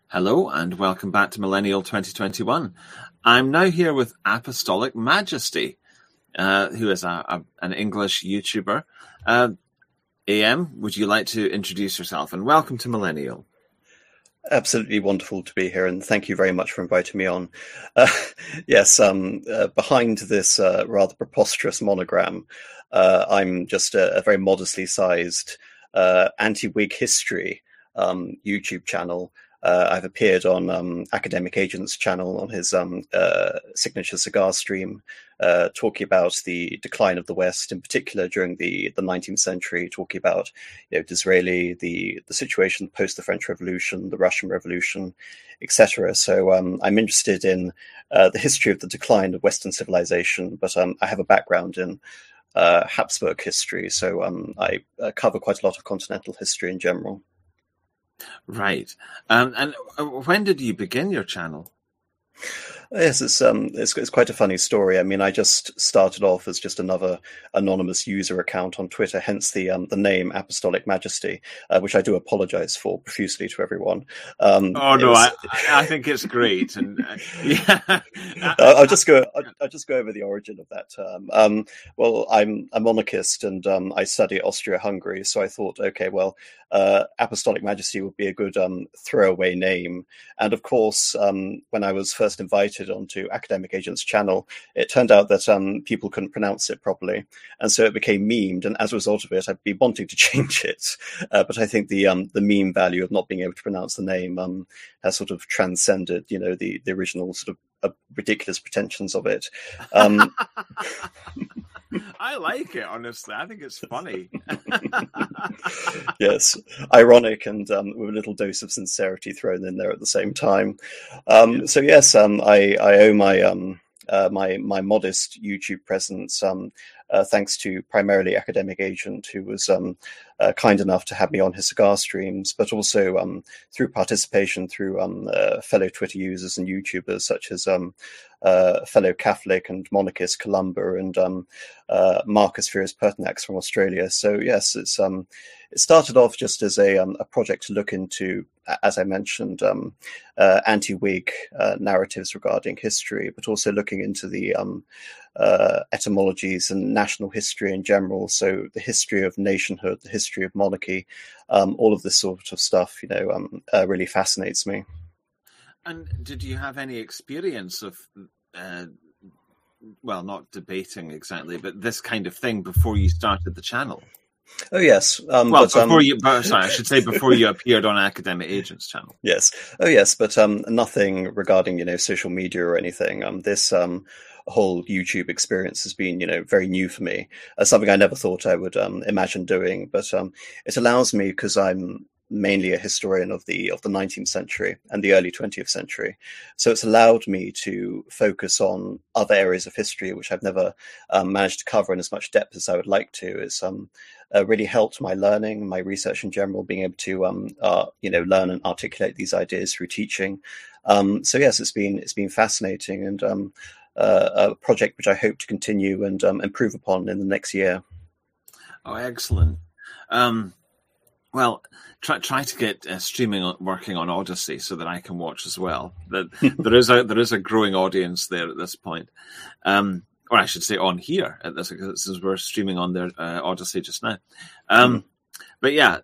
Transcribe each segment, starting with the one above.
Hello and welcome back to Millennial 2021. I'm now here with Apostolic Majesty, who is an English YouTuber. AM, would you like to introduce yourself? And welcome to Millennial. Absolutely wonderful to be here, and thank you very much for inviting me on. Yes, behind this rather preposterous monogram, I'm just a very modestly sized anti-Whig history YouTube channel. I've appeared on Academic Agent's channel on his signature cigar stream, talking about the decline of the West, in particular during the 19th century, talking about Disraeli, the situation post the French Revolution, the Russian Revolution, etc. So I'm interested in the history of the decline of Western civilization, but I have a background in Habsburg history, so I cover quite a lot of continental history in general. Right. And when did you begin your channel? Yes, it's quite a funny story. I mean, I just started off as just another anonymous user account on Twitter, hence the name Apostolic Majesty, which I do apologize for profusely to everyone. I think it's great, and yeah. I'll just go over the origin of that term. Well, I'm a monarchist, and I study Austria-Hungary, so I thought, okay, well, Apostolic Majesty would be a good throwaway name. And of course, when I was first invited onto Academic Agent's channel, it turned out that people couldn't pronounce it properly, and so it became memed. And as a result of it, I'd be wanting to change it, but I think the meme value of not being able to pronounce the name has sort of transcended, the original sort of ridiculous pretensions of it. I like it, honestly. I think it's funny. Yes, ironic and with a little dose of sincerity thrown in there at the same time. So yes, I owe my modest YouTube presence thanks to primarily Academic Agent, who was kind enough to have me on his cigar streams, but also through participation through fellow Twitter users and YouTubers such as fellow Catholic and monarchist Columba and Marcus Furious Pertinax from Australia. So yes, it started off just as a project to look into, as I mentioned, anti-Whig narratives regarding history, but also looking into the etymologies and national history in general. So the history of nationhood, the history of monarchy, all of this sort of stuff, really fascinates me. And did you have any experience of, well, not debating exactly, but this kind of thing before you started the channel? Oh yes. I should say before you appeared on Academic Agent's channel. Yes. Oh yes, but nothing regarding social media or anything. This whole YouTube experience has been very new for me. Something I never thought I would imagine doing, but it allows me, because I'm mainly a historian of the 19th century and the early 20th century. So it's allowed me to focus on other areas of history which I've never managed to cover in as much depth as I would like to. It's really helped my learning, my research in general, being able to learn and articulate these ideas through teaching. So yes, it's been fascinating, and a project which I hope to continue and improve upon in the next year. Oh, excellent. Well, try to get streaming working on Odyssey so that I can watch as well. There is a growing audience there at this point, or I should say on here at this, since we're streaming on their Odyssey just now. But yeah,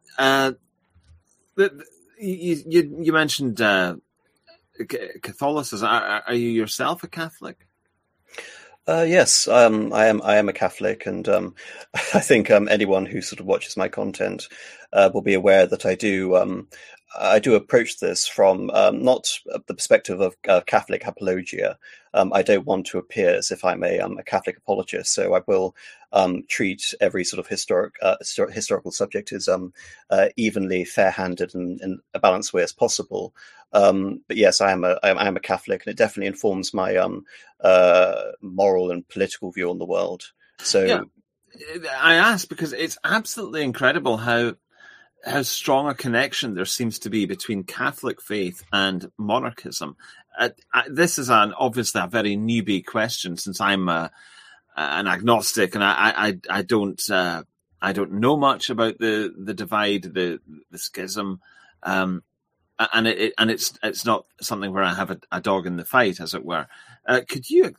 you mentioned Catholicism. Are you yourself a Catholic? Yes, I am a Catholic, and I think anyone who sort of watches my content will be aware that I do approach this from not the perspective of Catholic apologia. I don't want to appear as if I'm a Catholic apologist, so I will treat every sort of historical subject as evenly fair-handed and in a balanced way as possible. But yes, I am a Catholic, and it definitely informs my moral and political view on the world. So yeah, I ask because it's absolutely incredible how strong a connection there seems to be between Catholic faith and monarchism. This is obviously a very newbie question, since I'm an agnostic, and I don't know much about the divide, the schism. it's not something where I have a dog in the fight, as it were. Could you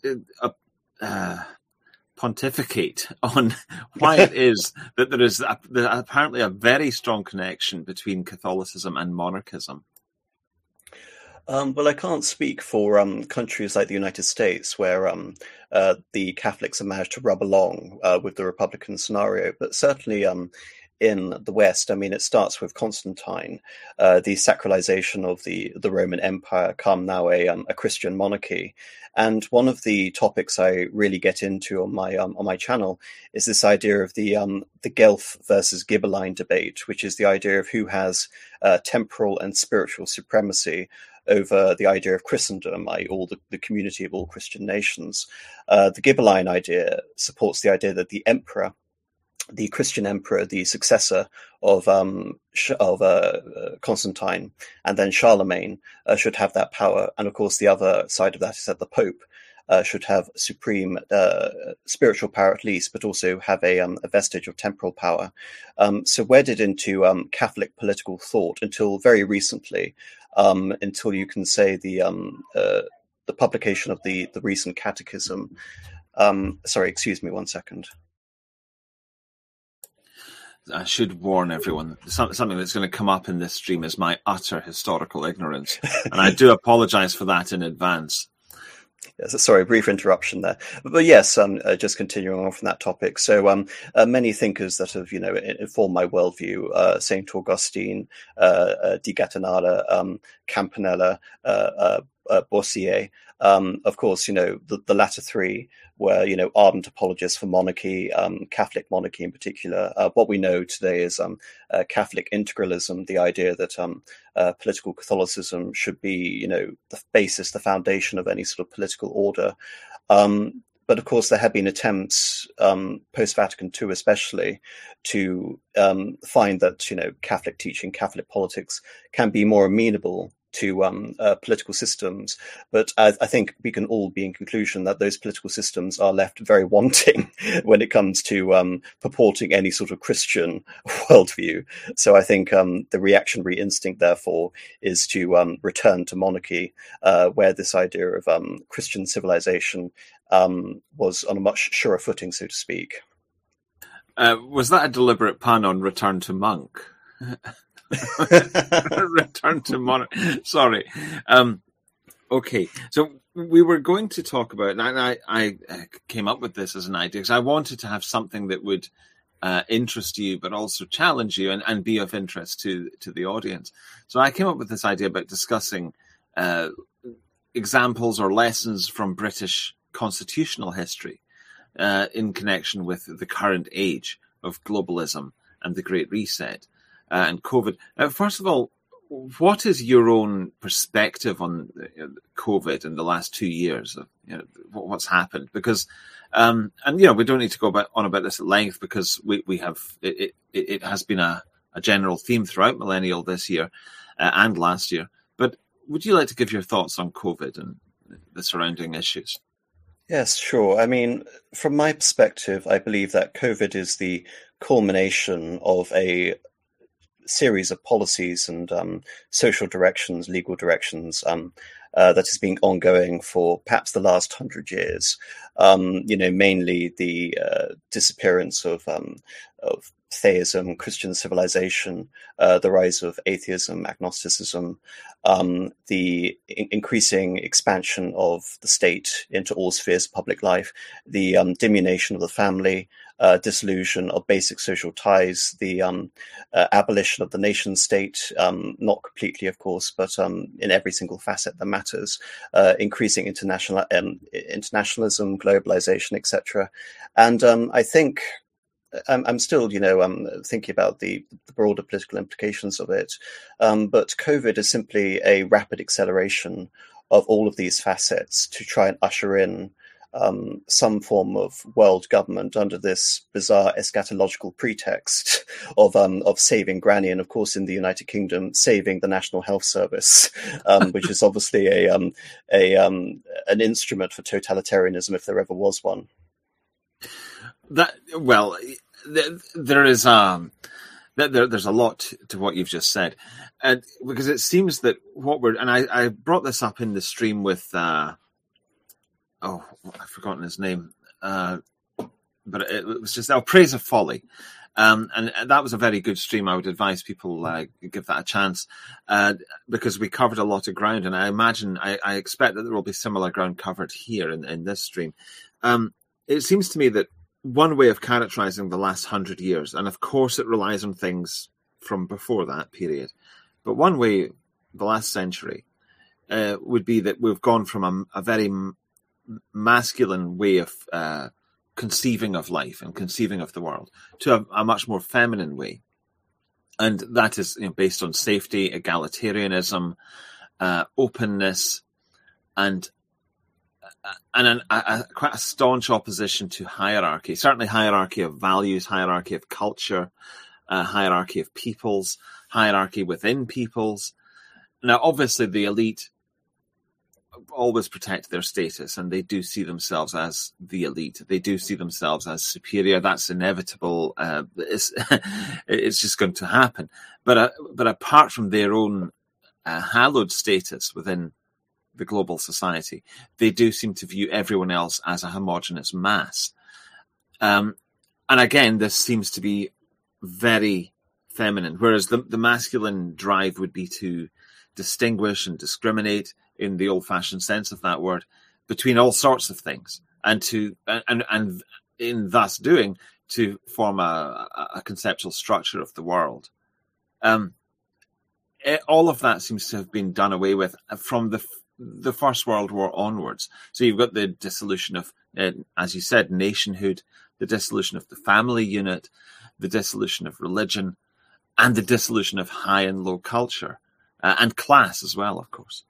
pontificate on why it is that there is apparently a very strong connection between Catholicism and monarchism? Well, I can't speak for countries like the United States, where the Catholics have managed to rub along with the Republican scenario, but certainly in the West, I mean, it starts with Constantine, the sacralization of the Roman Empire, come now a Christian monarchy. And one of the topics I really get into on my channel is this idea of the Guelph versus Ghibelline debate, which is the idea of who has temporal and spiritual supremacy over the idea of Christendom, i.e. the community of all Christian nations. The Ghibelline idea supports the idea that the emperor, the Christian emperor, the successor of Constantine and then Charlemagne, should have that power. And of course, the other side of that is that the Pope should have supreme spiritual power at least, but also have a vestige of temporal power. So wedded into Catholic political thought until very recently, until you can say the publication of the recent catechism. Sorry, excuse me 1 second. I should warn everyone, something that's going to come up in this stream is my utter historical ignorance, and I do apologize for that in advance. Yes, sorry, brief interruption there. But yes, just continuing on from that topic. So many thinkers that have, informed my worldview, St. Augustine, Di Gattinara, Campanella, Boissier, of course, the latter three were, ardent apologists for monarchy, Catholic monarchy in particular. What we know today is Catholic integralism, the idea that political Catholicism should be, the basis, the foundation of any sort of political order. But of course, there have been attempts, post-Vatican II especially, to find that, Catholic teaching, Catholic politics can be more amenable to political systems. But I think we can all be in conclusion that those political systems are left very wanting when it comes to purporting any sort of Christian worldview. So I think the reactionary instinct, therefore, is to return to monarchy, where this idea of Christian civilization was on a much surer footing, so to speak. Was that a deliberate pun on return to monk? Return to monarch. Sorry. Okay, so we were going to talk about, and I came up with this as an idea because I wanted to have something that would interest you, but also challenge you and be of interest to the audience. So I came up with this idea about discussing examples or lessons from British constitutional history in connection with the current age of globalism and the Great Reset. And COVID. First of all, what is your own perspective on COVID in the last 2 years? What's happened? Because, we don't need to go on about this at length because we have it has been a general theme throughout millennial this year and last year. But would you like to give your thoughts on COVID and the surrounding issues? Yes, sure. I mean, from my perspective, I believe that COVID is the culmination of a series of policies and social directions, legal directions that has been ongoing for perhaps the last 100 years. Mainly the disappearance of theism, Christian civilization, the rise of atheism, agnosticism, the increasing expansion of the state into all spheres of public life, the diminution of the family, dissolution of basic social ties, the abolition of the nation state, not completely, of course, but in every single facet that matters, increasing internationalism, globalization, etc. And I think I'm still, thinking about the broader political implications of it. But COVID is simply a rapid acceleration of all of these facets to try and usher in some form of world government under this bizarre eschatological pretext of saving Granny, and of course in the United Kingdom saving the National Health Service, which is obviously an instrument for totalitarianism if there ever was one. There is There's a lot to what you've just said, and because it seems that I brought this up in the stream with I've forgotten his name, but it was just Praise of Folly, and that was a very good stream. I would advise people give that a chance, because we covered a lot of ground, and I expect that there will be similar ground covered here in this stream. It seems to me that one way of characterizing the last 100 years, and of course it relies on things from before that period, but one way, the last century, would be that we've gone from a very masculine way of conceiving of life and conceiving of the world to a much more feminine way. And that is based on safety, egalitarianism, openness, and quite a staunch opposition to hierarchy, certainly hierarchy of values, hierarchy of culture, hierarchy of peoples, hierarchy within peoples. Now, obviously, the elite always protect their status, and they do see themselves as the elite. They do see themselves as superior. That's inevitable. It's just going to happen. But apart from their own hallowed status within the global society, they do seem to view everyone else as a homogeneous mass. And again, this seems to be very feminine, whereas the masculine drive would be to distinguish and discriminate, in the old-fashioned sense of that word, between all sorts of things, and in thus doing, to form a conceptual structure of the world. All of that seems to have been done away with from the First World War onwards. So you've got the dissolution of, as you said, nationhood, the dissolution of the family unit, the dissolution of religion, and the dissolution of high and low culture, and class as well, of course.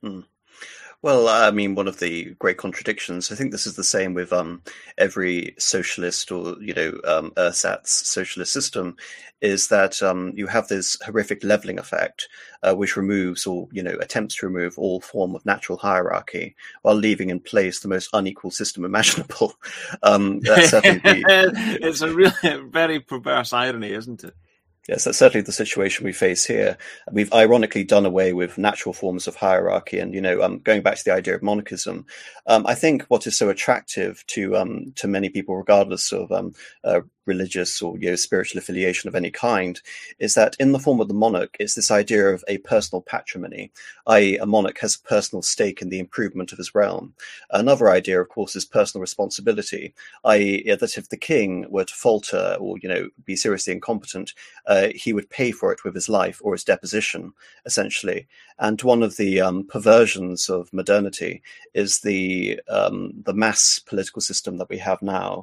Well, I mean, one of the great contradictions, I think this is the same with every socialist or, ersatz socialist system, is that you have this horrific leveling effect, which removes or, attempts to remove all form of natural hierarchy while leaving in place the most unequal system imaginable. That's certainly It's a really very perverse irony, isn't it? Yes, that's certainly the situation we face here. We've ironically done away with natural forms of hierarchy, and going back to the idea of monarchism, I think what is so attractive to many people, regardless of religious or spiritual affiliation of any kind, is that in the form of the monarch, it's this idea of a personal patrimony, i.e. a monarch has a personal stake in the improvement of his realm. Another idea, of course, is personal responsibility, i.e. that if the king were to falter or be seriously incompetent, he would pay for it with his life or his deposition, essentially. And one of the perversions of modernity is the mass political system that we have now,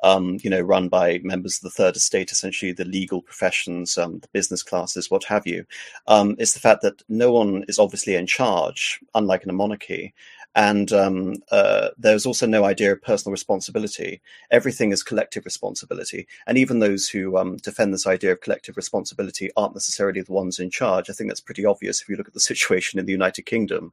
run by members of the third estate, essentially the legal professions, the business classes, what have you. It's the fact that no one is obviously in charge, unlike in a monarchy. And there's also no idea of personal responsibility. Everything is collective responsibility. And even those who defend this idea of collective responsibility aren't necessarily the ones in charge. I think that's pretty obvious if you look at the situation in the United Kingdom.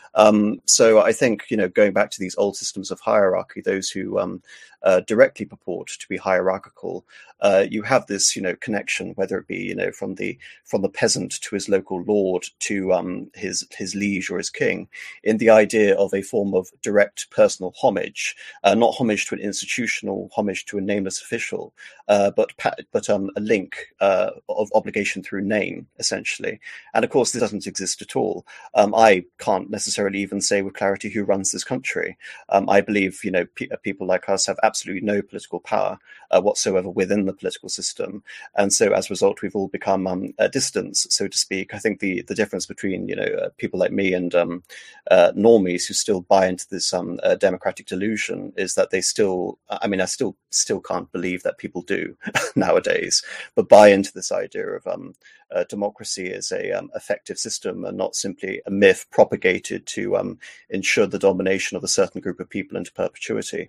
So I think, going back to these old systems of hierarchy, those who directly purport to be hierarchical, you have this, connection, whether it be, from the peasant to his local lord to his liege or his king, in the idea of a form of direct personal homage, not homage to an institutional, homage to a nameless official, but a link of obligation through name, essentially. And of course, this doesn't exist at all. I can't necessarily even say with clarity who runs this country. I believe, people like us have absolutely no political power whatsoever within the political system. And so as a result, we've all become dissidents, so to speak. I think the difference between, people like me and normies who still buy into this democratic delusion is that they still, I still can't believe that people do nowadays, but buy into this idea of democracy as a effective system and not simply a myth propagated to ensure the domination of a certain group of people into perpetuity.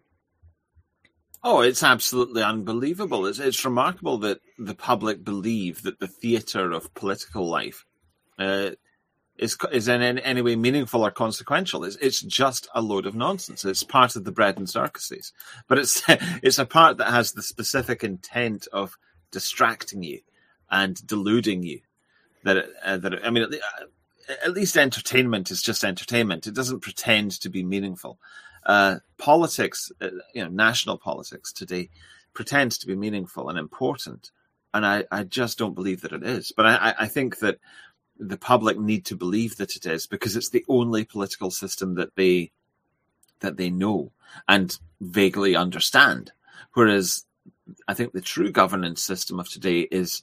Oh, it's absolutely unbelievable. It's remarkable that the public believe that the theatre of political life is in any way meaningful or consequential. It's just a load of nonsense. It's part of the bread and circuses. But it's a part that has the specific intent of distracting you and deluding you that I mean, at least entertainment is just entertainment. It doesn't pretend to be meaningful. Politics, national politics today pretends to be meaningful and important, and I just don't believe that it is. But I think that the public need to believe that it is, because it's the only political system that they know and vaguely understand. Whereas I think the true governance system of today is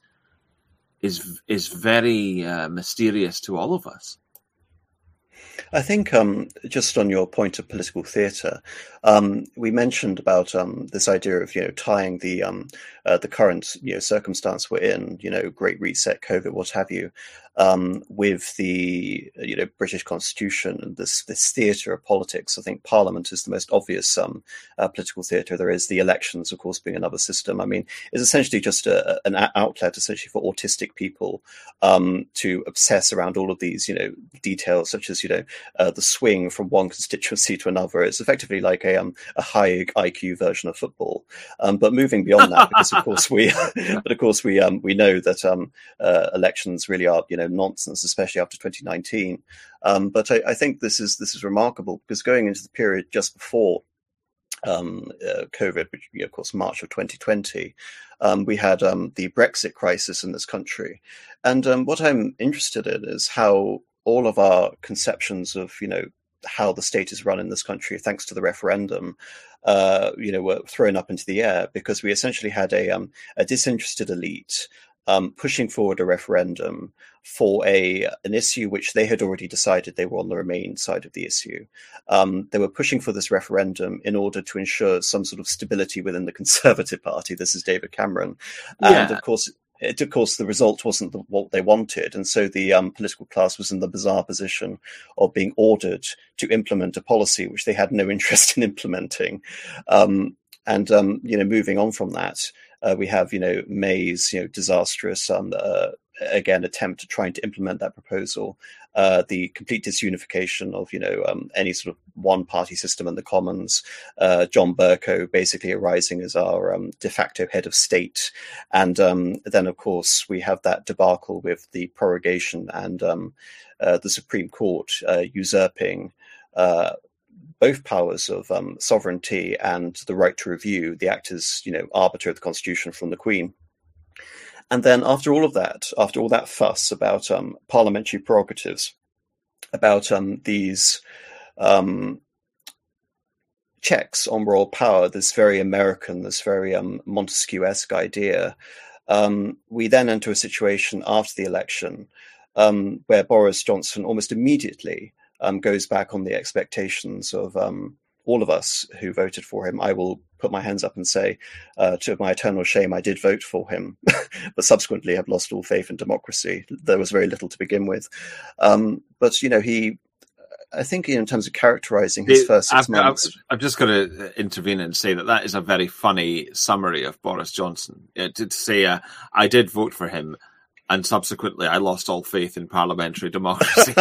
very mysterious to all of us. I think just on your point of political theatre, we mentioned about this idea of tying the current circumstance we're in, Great Reset, COVID, what have you, with the British Constitution and this theatre of politics. I think Parliament is the most obvious political theatre there is. The elections, of course, being another system. I mean, it's essentially just an outlet, essentially, for autistic people to obsess around all of these details, such as the swing from one constituency to another. It's effectively like a high IQ version of football. But moving beyond that, because of course we know that elections really are nonsense, especially after 2019. But I think this is remarkable, because going into the period just before COVID, which of course March of 2020, we had the Brexit crisis in this country, and what I'm interested in is how all of our conceptions of how the state is run in this country, thanks to the referendum, were thrown up into the air, because we essentially had a disinterested elite pushing forward a referendum for an issue which they had already decided they were on the Remain side of the issue. They were pushing for this referendum in order to ensure some sort of stability within the Conservative Party. This is David Cameron. And of course, the result wasn't what they wanted. And so the political class was in the bizarre position of being ordered to implement a policy which they had no interest in implementing. Moving on from that, we have, May's, disastrous, again, attempt to trying to implement that proposal, the complete disunification of, any sort of one-party system in the Commons, John Bercow basically arising as our de facto head of state. And then, of course, we have that debacle with the prorogation and the Supreme Court usurping both powers of sovereignty and the right to review, the act as, arbiter of the Constitution from the Queen. And then after all that fuss about parliamentary prerogatives, about these checks on royal power, this very American, this very Montesquieu-esque idea, we then enter a situation after the election where Boris Johnson almost immediately goes back on the expectations of all of us who voted for him. I will put my hands up and say, to my eternal shame, I did vote for him, but subsequently have lost all faith in democracy. There was very little to begin with. But I think in terms of characterizing his first 6 months... I've just got to intervene and say that is a very funny summary of Boris Johnson. To say, I did vote for him, and subsequently I lost all faith in parliamentary democracy.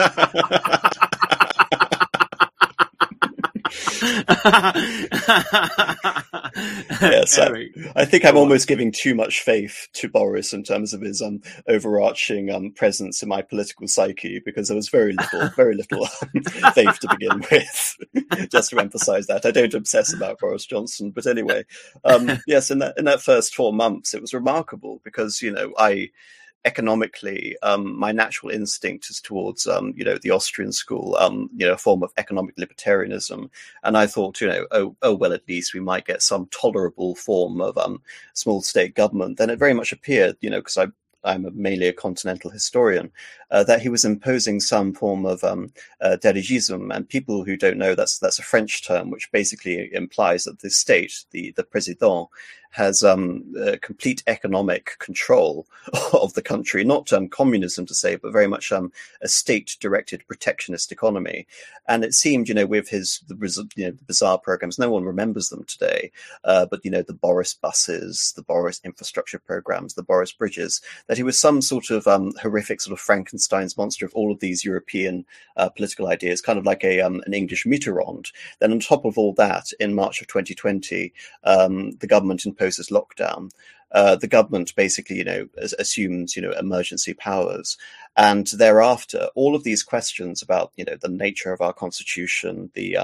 Yes, I think I'm almost giving too much faith to Boris in terms of his overarching presence in my political psyche, because there was very little faith to begin with. Just to emphasise that, I don't obsess about Boris Johnson, but anyway, yes, in that first 4 months, it was remarkable because economically, my natural instinct is towards, the Austrian school, a form of economic libertarianism. And I thought, well, at least we might get some tolerable form of small state government. Then it very much appeared, because I'm mainly a continental historian, that he was imposing some form of dirigisme. And people who don't know, that's a French term, which basically implies that the state, the président, has complete economic control of the country, not communism to say, but very much a state-directed protectionist economy. And it seemed, with the bizarre programs, no one remembers them today, but the Boris buses, the Boris infrastructure programs, the Boris bridges, that he was some sort of horrific sort of Frankenstein's monster of all of these European political ideas, kind of like an English Mitterrand. Then on top of all that, in March of 2020, the government imposed this lockdown. the government basically, assumes, emergency powers. And thereafter, all of these questions about, the nature of our constitution, the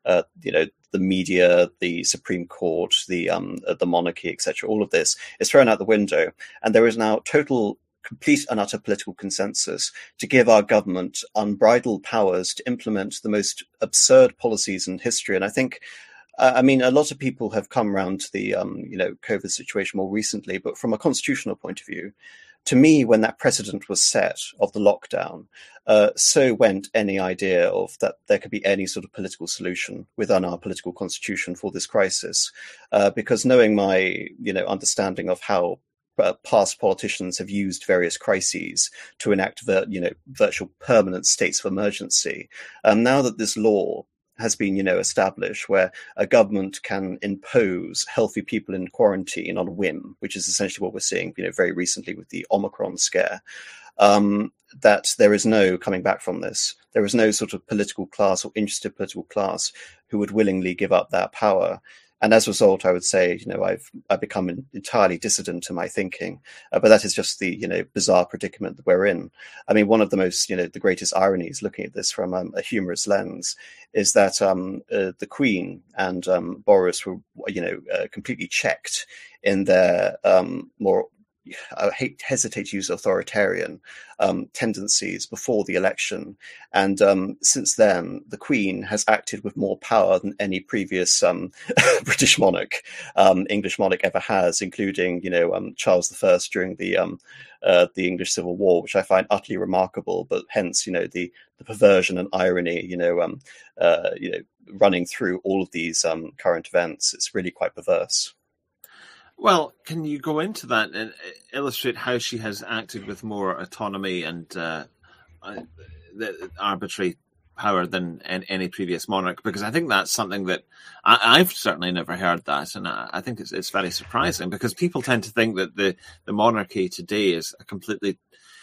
media, the Supreme Court, the monarchy, etc., all of this is thrown out the window. And there is now complete and utter political consensus to give our government unbridled powers to implement the most absurd policies in history. And I think, a lot of people have come around to the, COVID situation more recently, but from a constitutional point of view, to me, when that precedent was set of the lockdown, so went any idea of that there could be any sort of political solution within our political constitution for this crisis, because knowing my, understanding of how past politicians have used various crises to enact, virtual permanent states of emergency. Now that this law has been, established, where a government can impose healthy people in quarantine on a whim, which is essentially what we're seeing, very recently with the Omicron scare, that there is no coming back from this. There is no sort of political class or interested political class who would willingly give up that power. And as a result, I would say, I've become entirely dissident to my thinking. But that is just the, bizarre predicament that we're in. I mean, one of the most, the greatest ironies looking at this from a humorous lens is that the Queen and Boris were, completely checked in their more, I hesitate to use authoritarian tendencies before the election. And since then, the Queen has acted with more power than any previous British monarch, English monarch ever has, including, Charles I during the English Civil War, which I find utterly remarkable. But hence, the perversion and irony, running through all of these current events, it's really quite perverse. Well, can you go into that and illustrate how she has acted with more autonomy and the arbitrary power than any previous monarch? Because I think that's something that I've certainly never heard that, and I think it's very surprising, because people tend to think that the monarchy today is a completely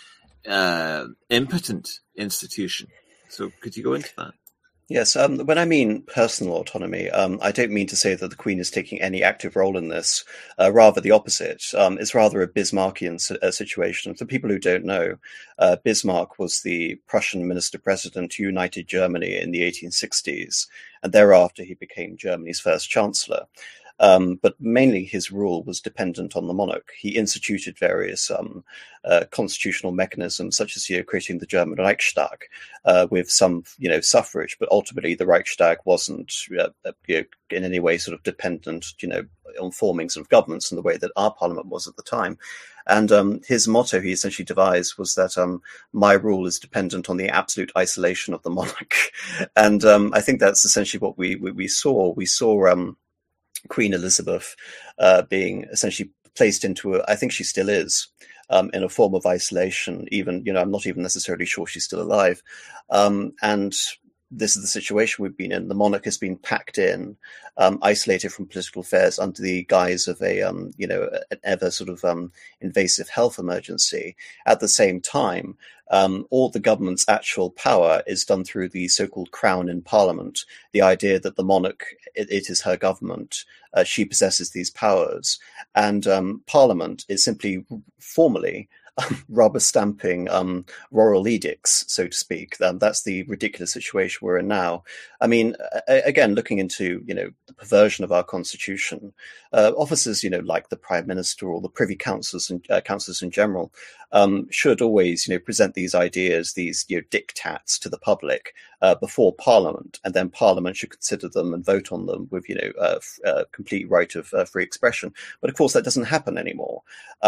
impotent institution. So could you go into that? Yes, when I mean personal autonomy, I don't mean to say that the Queen is taking any active role in this, rather the opposite. It's rather a Bismarckian situation. For people who don't know, Bismarck was the Prussian minister-president who united Germany in the 1860s, and thereafter he became Germany's first chancellor. But mainly his rule was dependent on the monarch. He instituted various constitutional mechanisms, such as creating the German Reichstag with some suffrage, but ultimately the Reichstag wasn't in any way sort of dependent on forming sort of governments in the way that our parliament was at the time. And his motto he essentially devised was that my rule is dependent on the absolute isolation of the monarch. And I think that's essentially what we saw. We saw Queen Elizabeth being essentially placed into I think she still is, in a form of isolation. Even, I'm not even necessarily sure she's still alive. And this is the situation we've been in. The monarch has been packed in, isolated from political affairs under the guise of an ever sort of invasive health emergency. At the same time, all the government's actual power is done through the so-called crown in parliament, the idea that the monarch, it is her government, she possesses these powers, and parliament is simply formally rubber stamping royal edicts, so to speak. That's the ridiculous situation we're in now. I mean, again, looking into the perversion of our constitution, officers like the Prime Minister or the Privy Councillors and councillors in general should always present these ideas, these diktats to the public before Parliament, and then Parliament should consider them and vote on them with complete right of free expression. But of course, that doesn't happen anymore.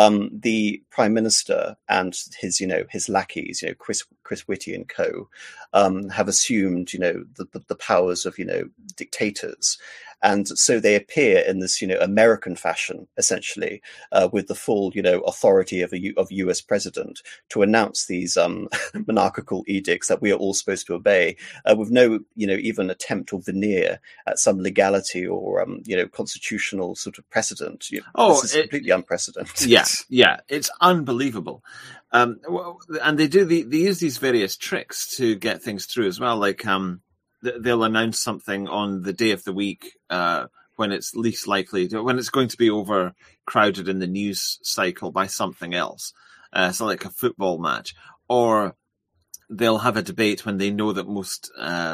The Prime Minister and his lackeys, Chris Whitty and co, have assumed the powers of dictators. And so they appear in this, American fashion, essentially, with the full, authority of a US president to announce these monarchical edicts that we are all supposed to obey, with no, even attempt or veneer at some legality or, constitutional sort of precedent. This is completely unprecedented. Yeah, it's unbelievable. And they use these various tricks to get things through as well, like they'll announce something on the day of the week when it's least likely, when it's going to be overcrowded in the news cycle by something else, so like a football match, or they'll have a debate when they know that most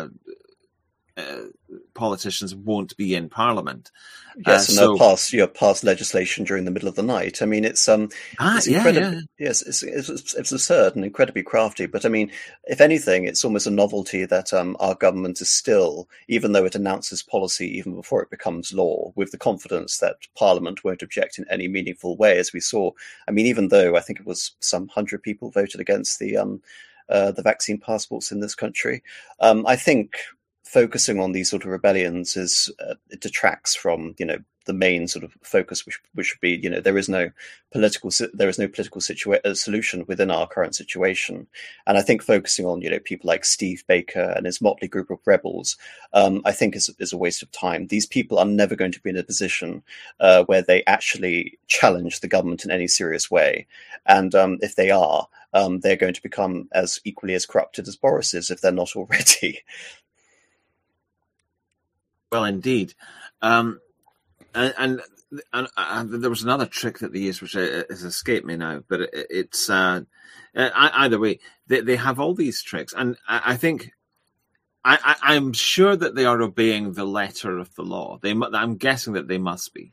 politicians won't be in Parliament. Yes, and they'll pass legislation during the middle of the night. I mean, it's incredibly, yes, it's absurd and incredibly crafty. But I mean, if anything, it's almost a novelty that our government is still, even though it announces policy even before it becomes law, with the confidence that Parliament won't object in any meaningful way, as we saw. I mean, even though I think it was some 100 people voted against the vaccine passports in this country, I think focusing on these sort of rebellions it detracts from the main sort of focus, which should be there is no political solution within our current situation. And I think focusing on people like Steve Baker and his motley group of rebels, I think is a waste of time. These people are never going to be in a position where they actually challenge the government in any serious way. And if they are, they're going to become as equally as corrupted as Boris is, if they're not already. Well, indeed. And there was another trick that they used, which has escaped me now, but it's either way, they have all these tricks. And I think I'm sure that they are obeying the letter of the law. I'm guessing that they must be.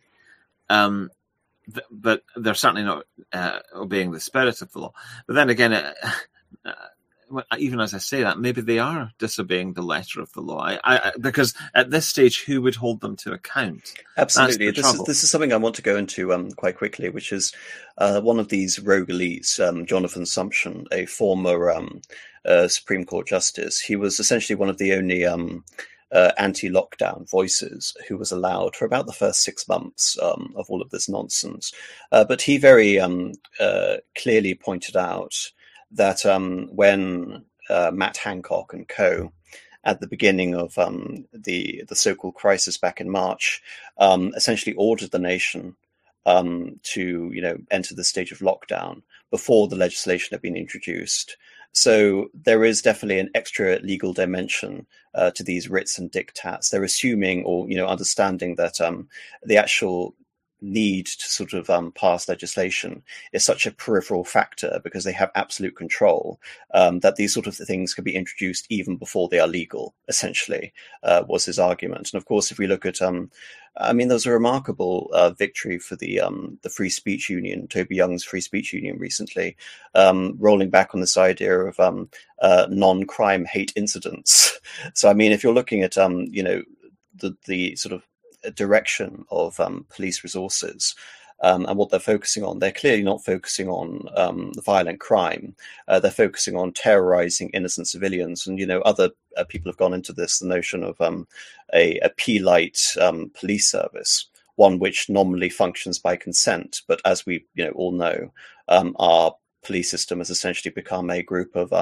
But they're certainly not obeying the spirit of the law. But then again, even as I say that, maybe they are disobeying the letter of the law. Because at this stage, who would hold them to account? Absolutely. This is something I want to go into quite quickly, which is one of these rogue elites, Jonathan Sumption, a former Supreme Court justice. He was essentially one of the only anti-lockdown voices who was allowed for about the first 6 months of all of this nonsense. But he very clearly pointed out that when Matt Hancock and co. at the beginning of the so-called crisis back in March, essentially ordered the nation to enter the stage of lockdown before the legislation had been introduced. So there is definitely an extra legal dimension to these writs and diktats. They're assuming or understanding that the actual need to sort of pass legislation is such a peripheral factor because they have absolute control that these sort of things could be introduced even before they are legal, essentially, was his argument. And of course, if we look at, there was a remarkable victory for the Free Speech Union, Toby Young's Free Speech Union recently, rolling back on this idea of non-crime hate incidents. So, I mean, if you're looking at, the sort of direction of police resources and what they're focusing on, they're clearly not focusing on violent crime. They're focusing on terrorizing innocent civilians. And, other people have gone into this, the notion of a P-light police service, one which normally functions by consent. But as we all know, our police system has essentially become a group of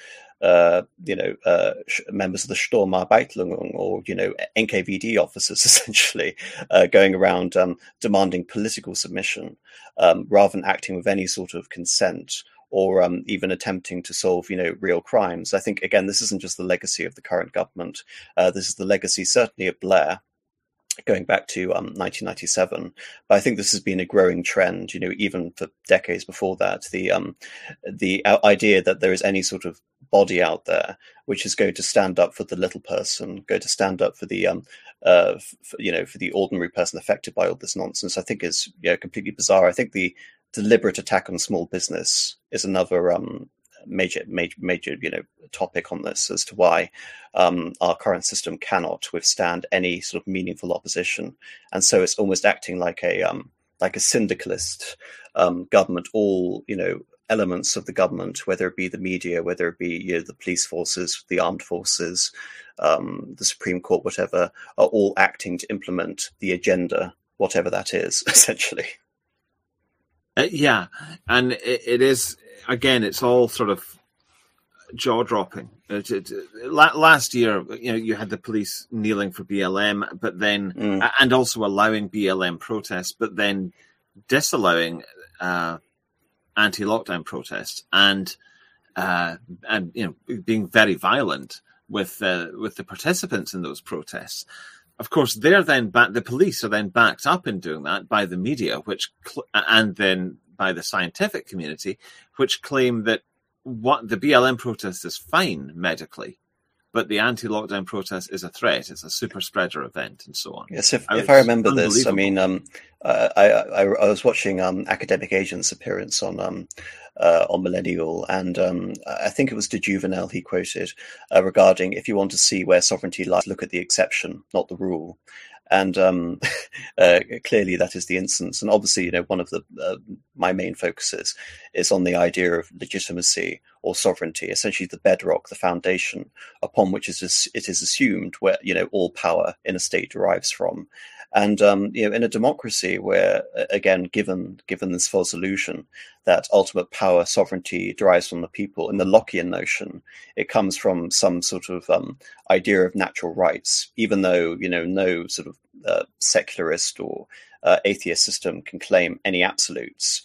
members of the Sturmabteilung or, NKVD officers, essentially, going around demanding political submission rather than acting with any sort of consent or even attempting to solve, real crimes. I think, again, this isn't just the legacy of the current government. This is the legacy, certainly, of Blair, going back to 1997. But I think this has been a growing trend, even for decades before that. The idea that there is any sort of body out there which is going to stand up for the little person, going to stand up for the for the ordinary person affected by all this nonsense, I think is completely bizarre. I think the deliberate attack on small business is another major topic on this as to why our current system cannot withstand any sort of meaningful opposition, and so it's almost acting like a syndicalist government. All elements of the government, whether it be the media, whether it be the police forces, the armed forces, the Supreme Court, whatever, are all acting to implement the agenda, whatever that is, essentially. Yeah, and it is, again, it's all sort of jaw-dropping. Last year, you had the police kneeling for BLM, but then, and also allowing BLM protests, but then disallowing anti-lockdown protests and being very violent with the participants in those protests. of course, they're then the police are then backed up in doing that by the media, and then by the scientific community, which claim that what the BLM protest is fine medically, but the anti-lockdown protest is a threat. It's a super spreader event, and so on. Yes, if I remember this, I mean, I was watching Academic Agent's appearance on Millennial, and I think it was de Juvenel he quoted regarding, if you want to see where sovereignty lies, look at the exception, not the rule. And clearly that is the instance. And obviously, one of my main focuses is on the idea of legitimacy or sovereignty, essentially the bedrock, the foundation upon which it is assumed where, all power in a state derives from. And, in a democracy where, again, given this false illusion that ultimate power, sovereignty derives from the people, in the Lockean notion, it comes from some sort of idea of natural rights, even though, no sort of secularist or atheist system can claim any absolutes.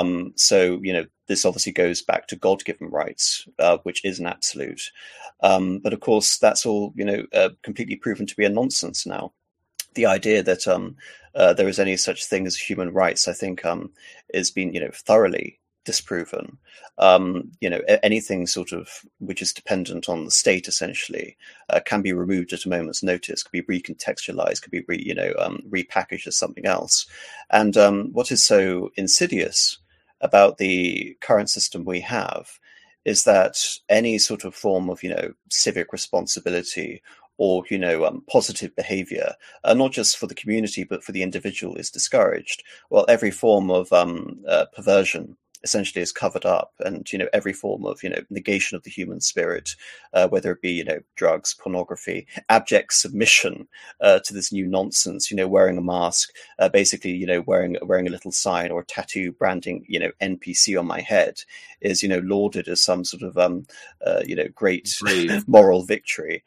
So, this obviously goes back to God-given rights, which is an absolute. But of course, that's all, completely proven to be a nonsense now. The idea that there is any such thing as human rights, I think, has been, thoroughly disproven. Anything sort of which is dependent on the state, essentially, can be removed at a moment's notice, could be recontextualized, could be repackaged as something else. And what is so insidious about the current system we have is that any sort of form of, civic responsibility or, positive behavior, not just for the community, but for the individual, is discouraged. Well, every form of perversion essentially is covered up, and, every form of, negation of the human spirit, whether it be, drugs, pornography, abject submission to this new nonsense, wearing a mask, basically, wearing a little sign or a tattoo branding, NPC on my head is, lauded as some sort of, great moral victory.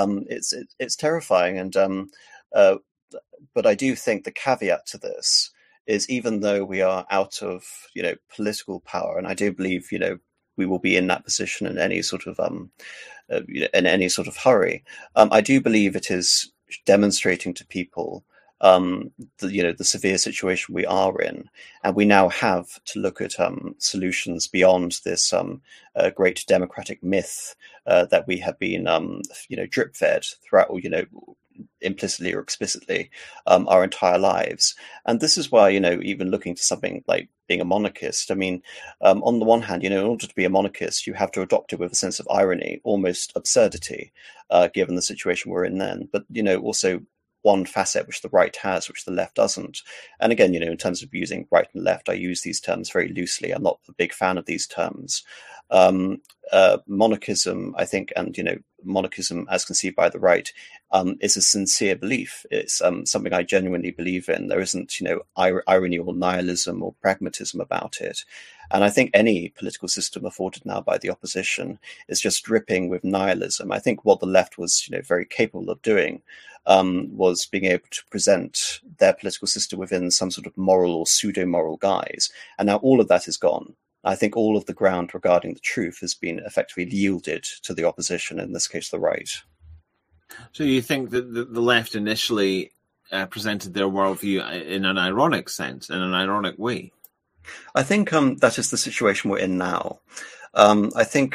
It's terrifying, and but I do think the caveat to this is, even though we are out of political power, and I do believe we will be in that position in any sort of hurry, I do believe it is demonstrating to people the severe situation we are in, and we now have to look at solutions beyond this great democratic myth that we have been drip fed throughout, implicitly or explicitly, our entire lives. And this is why, even looking to something like being a monarchist, I mean, on the one hand, in order to be a monarchist, you have to adopt it with a sense of irony, almost absurdity, given the situation we're in then. But, also one facet which the right has, which the left doesn't. And again, in terms of using right and left, I use these terms very loosely. I'm not a big fan of these terms. Monarchism, I think, and monarchism as conceived by the right, is a sincere belief. It's something I genuinely believe in. There isn't, irony or nihilism or pragmatism about it. And I think any political system afforded now by the opposition is just dripping with nihilism. I think what the left was, very capable of doing was being able to present their political system within some sort of moral or pseudo-moral guise. And now all of that is gone. I think all of the ground regarding the truth has been effectively yielded to the opposition, in this case, the right. So you think that the left initially presented their worldview in an ironic sense, in an ironic way? I think that is the situation we're in now. I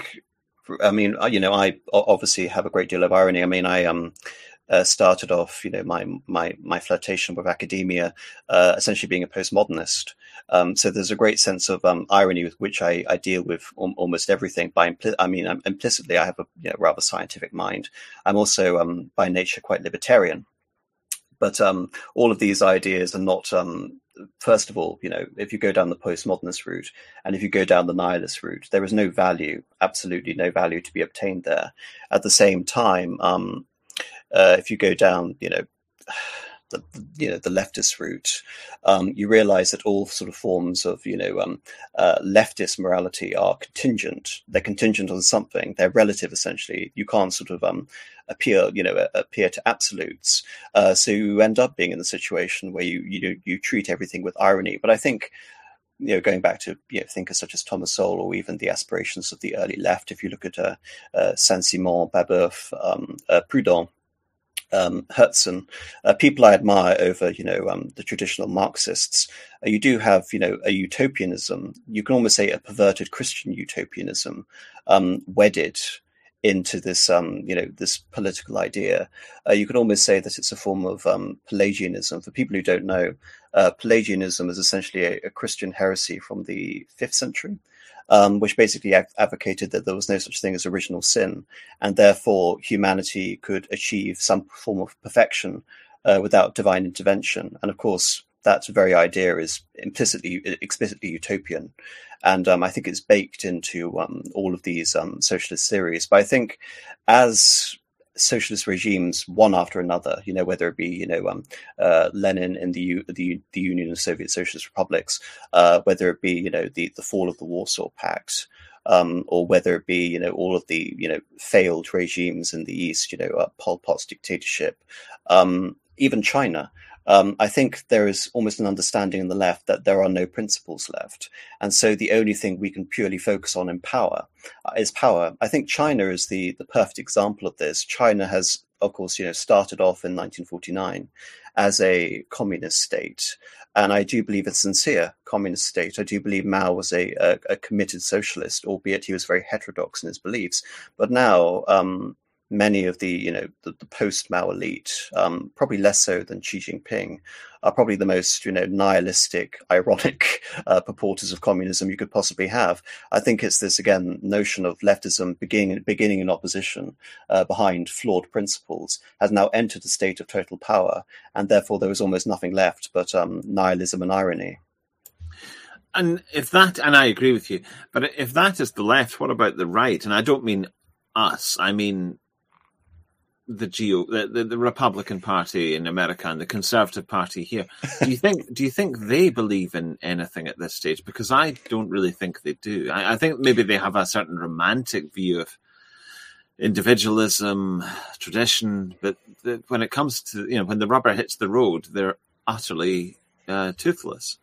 obviously have a great deal of irony. I mean, I started off, my flirtation with academia, essentially being a postmodernist. So there's a great sense of irony with which I deal with almost everything. Implicitly, I have a rather scientific mind. I'm also by nature quite libertarian. But all of these ideas are not, first of all, if you go down the postmodernist route and if you go down the nihilist route, there is no value, absolutely no value to be obtained there. At the same time, if you go down, the leftist route, you realize that all sort of forms of, leftist morality are contingent. They're contingent on something. They're relative, essentially. You can't sort of appear to absolutes. So you end up being in the situation where you treat everything with irony. But I think, going back to thinkers such as Thomas Sowell, or even the aspirations of the early left, if you look at Saint-Simon, Babeuf, Proudhon, Herzen, people I admire over, the traditional Marxists. You do have, a utopianism. You can almost say a perverted Christian utopianism, wedded into this, this political idea. You could almost say that it's a form of Pelagianism. For people who don't know, Pelagianism is essentially a Christian heresy from the 5th century. Which basically advocated that there was no such thing as original sin, and therefore humanity could achieve some form of perfection without divine intervention. And of course, that very idea is explicitly utopian, and I think it's baked into all of these socialist theories. But I think as socialist regimes, one after another, whether it be, Lenin in the Union of Soviet Socialist Republics, whether it be, the fall of the Warsaw Pact, or whether it be, all of the, failed regimes in the East, Pol Pot's dictatorship, even China. I think there is almost an understanding in the left that there are no principles left. And so the only thing we can purely focus on in power is power. I think China is the perfect example of this. China has, of course, started off in 1949 as a communist state. And I do believe it's a sincere communist state. I do believe Mao was a committed socialist, albeit he was very heterodox in his beliefs. But now, many of the, the post-Mao elite, probably less so than Xi Jinping, are probably the most, nihilistic, ironic purporters of communism you could possibly have. I think it's this, again, notion of leftism beginning in opposition behind flawed principles has now entered a state of total power, and therefore there is almost nothing left but nihilism and irony. And if that, and I agree with you, but if that is the left, what about the right? And I don't mean us, I mean the Republican Party in America and the Conservative Party here. Do you think they believe in anything at this stage? Because I don't really think they do. I think maybe they have a certain romantic view of individualism, tradition, but when it comes to, when the rubber hits the road, they're utterly toothless.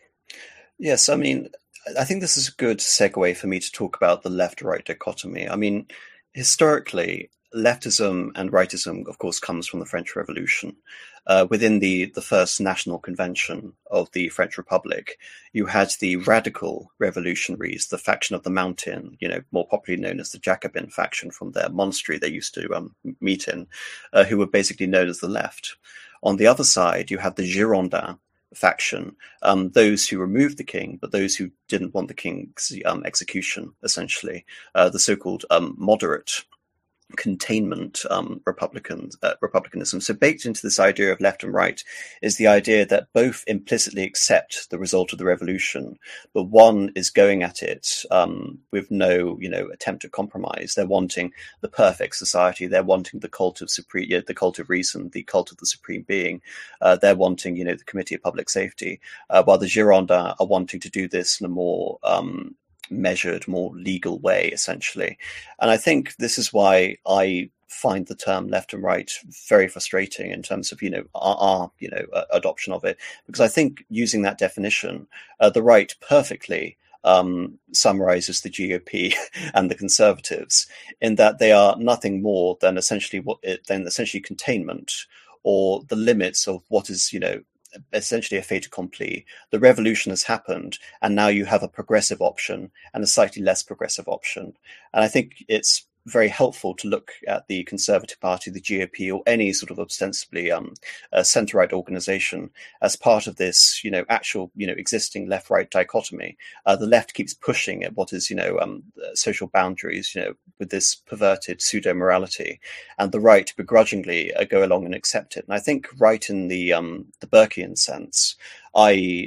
Yes, I mean, I think this is a good segue for me to talk about the left-right dichotomy. I mean, historically, leftism and rightism, of course, comes from the French Revolution. Within the first national convention of the French Republic, you had the radical revolutionaries, the faction of the Mountain, more popularly known as the Jacobin faction from their monastery they used to meet in, who were basically known as the left. On the other side, you have the Girondin faction, those who removed the king, but those who didn't want the king's execution, essentially, the so-called moderate containment republicanism. So baked into this idea of left and right is the idea that both implicitly accept the result of the revolution, but one is going at it with no, attempt at compromise. They're wanting the perfect society. They're wanting the cult of the cult of reason, the cult of the supreme being. They're wanting, the Committee of Public Safety, while the Girondins are wanting to do this in a more measured, more legal way, essentially. And I think this is why I find the term left and right very frustrating in terms of, our adoption of it, because I think using that definition, the right perfectly summarizes the GOP and the Conservatives in that they are nothing more than essentially containment, or the limits of what is, essentially a fait accompli. The revolution has happened, and now you have a progressive option and a slightly less progressive option. And I think it's very helpful to look at the Conservative Party, the GOP, or any sort of ostensibly centre-right organisation as part of this, actual, existing left-right dichotomy. The left keeps pushing at what is, social boundaries, with this perverted pseudo-morality, and the right begrudgingly go along and accept it. And I think right in the Burkean sense, i.e.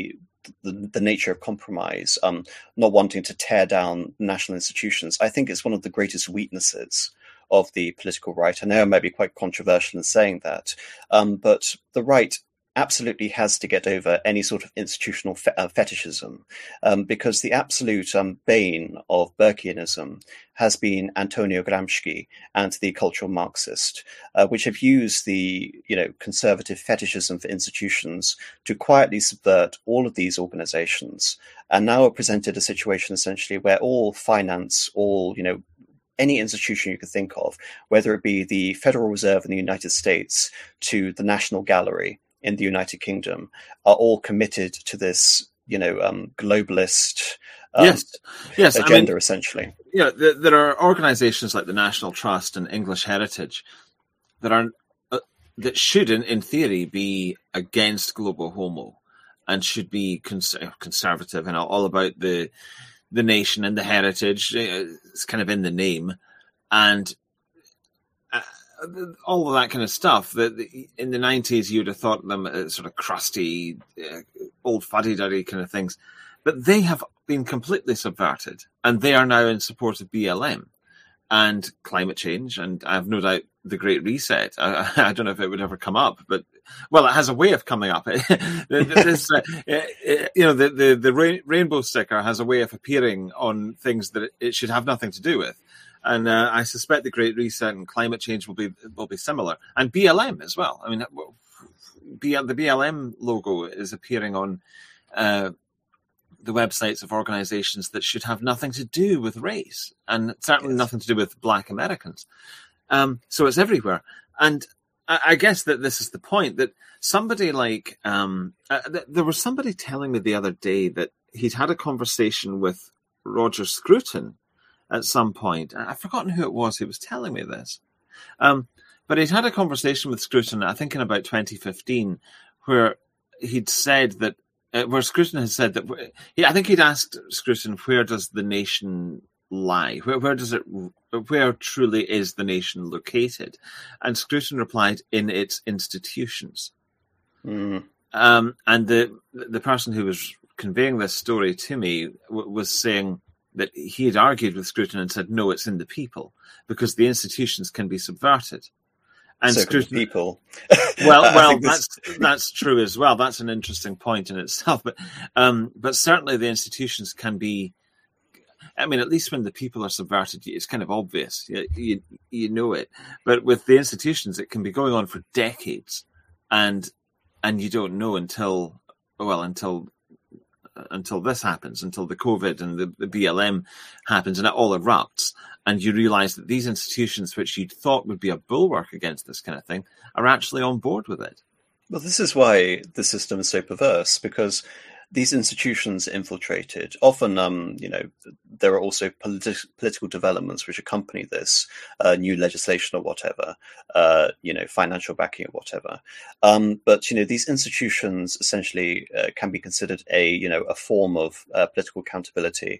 the nature of compromise, not wanting to tear down national institutions, I think it's one of the greatest weaknesses of the political right. I know I may be quite controversial in saying that, but the right absolutely has to get over any sort of institutional fetishism, because the absolute bane of Burkeanism has been Antonio Gramsci and the cultural Marxist, which have used the conservative fetishism for institutions to quietly subvert all of these organizations, and now are presented a situation essentially where all finance, all any institution you could think of, whether it be the Federal Reserve in the United States to the National Gallery in the United Kingdom, are all committed to this, globalist yes, agenda, essentially. Yeah, there are organisations like the National Trust and English Heritage that should, in theory, be against global homo and should be conservative and all about the nation and the heritage. It's kind of in the name, and all of that kind of stuff. That in the 90s you'd have thought them as sort of crusty, old fuddy-duddy kind of things, but they have been completely subverted, and they are now in support of BLM and climate change, and I have no doubt the Great Reset. I don't know if it would ever come up, but well, it has a way of coming up. The rainbow sticker has a way of appearing on things that it should have nothing to do with, and I suspect the Great Reset and climate change will be similar, and BLM as well. I mean, the BLM logo is appearing on the websites of organizations that should have nothing to do with race, and certainly nothing to do with Black Americans. So it's everywhere. And I guess that this is the point, that somebody like, there was somebody telling me the other day that he'd had a conversation with Roger Scruton at some point. I've forgotten who it was who was telling me this. But he'd had a conversation with Scruton, I think in about 2015, where he'd said that, where Scruton had said that, I think he'd asked Scruton, where does the nation lie? Where truly is the nation located? And Scruton replied, in its institutions. Mm. And the person who was conveying this story to me was saying that he had argued with Scruton and said, no, it's in the people, because the institutions can be subverted. And so Scruton, people. well, that's true as well. That's an interesting point in itself. But certainly the institutions can be. I mean, at least when the people are subverted, it's kind of obvious. You know it. But with the institutions, it can be going on for decades, and you don't know until this happens, until the COVID and the BLM happens, and it all erupts, and you realise that these institutions, which you'd thought would be a bulwark against this kind of thing, are actually on board with it. Well, this is why the system is so perverse, because these institutions infiltrated. Often, there are also political developments which accompany this, new legislation or whatever, financial backing or whatever. But these institutions essentially can be considered a form of political accountability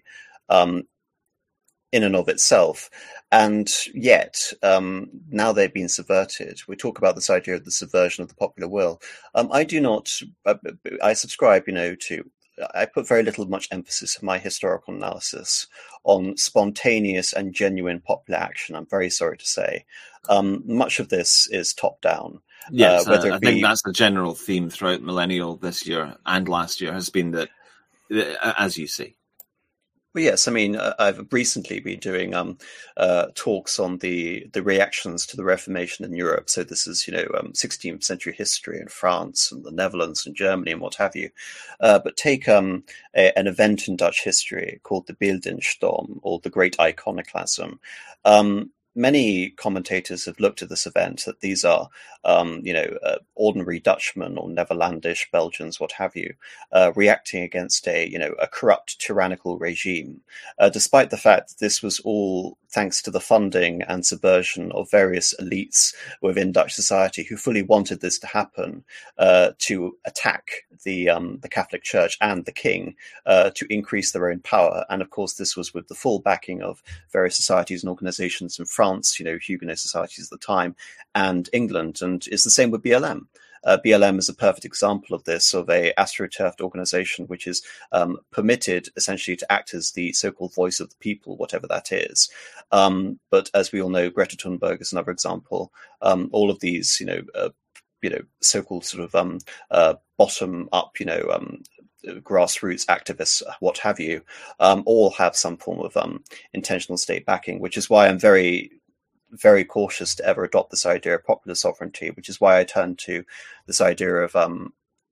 in and of itself. And yet, now they've been subverted. We talk about this idea of the subversion of the popular will. I subscribe, I put very much emphasis in my historical analysis on spontaneous and genuine popular action. I'm very sorry to say. Much of this is top down. Yes, I think that's the general theme throughout millennial this year and last year has been that, as you say. Well, yes, I mean, I've recently been doing talks on the reactions to the Reformation in Europe. So this is, 16th century history in France and the Netherlands and Germany and what have you. But take an event in Dutch history called the Beeldenstorm, or the Great Iconoclasm. Many commentators have looked at this event, that these are, ordinary Dutchmen or Netherlandish Belgians, what have you, reacting against a corrupt, tyrannical regime, despite the fact that this was all thanks to the funding and subversion of various elites within Dutch society who fully wanted this to happen, to attack the Catholic Church and the king, to increase their own power. And of course, this was with the full backing of various societies and organizations in France, Huguenot societies at the time, and England. And it's the same with BLM. BLM is a perfect example of this, of a astroturfed organization which is permitted essentially to act as the so-called voice of the people, whatever that is. But as we all know, Greta Thunberg is another example. All of these, so-called sort of bottom up, grassroots activists, what have you, all have some form of intentional state backing, which is why I'm very, very cautious to ever adopt this idea of popular sovereignty, which is why I turn to this idea of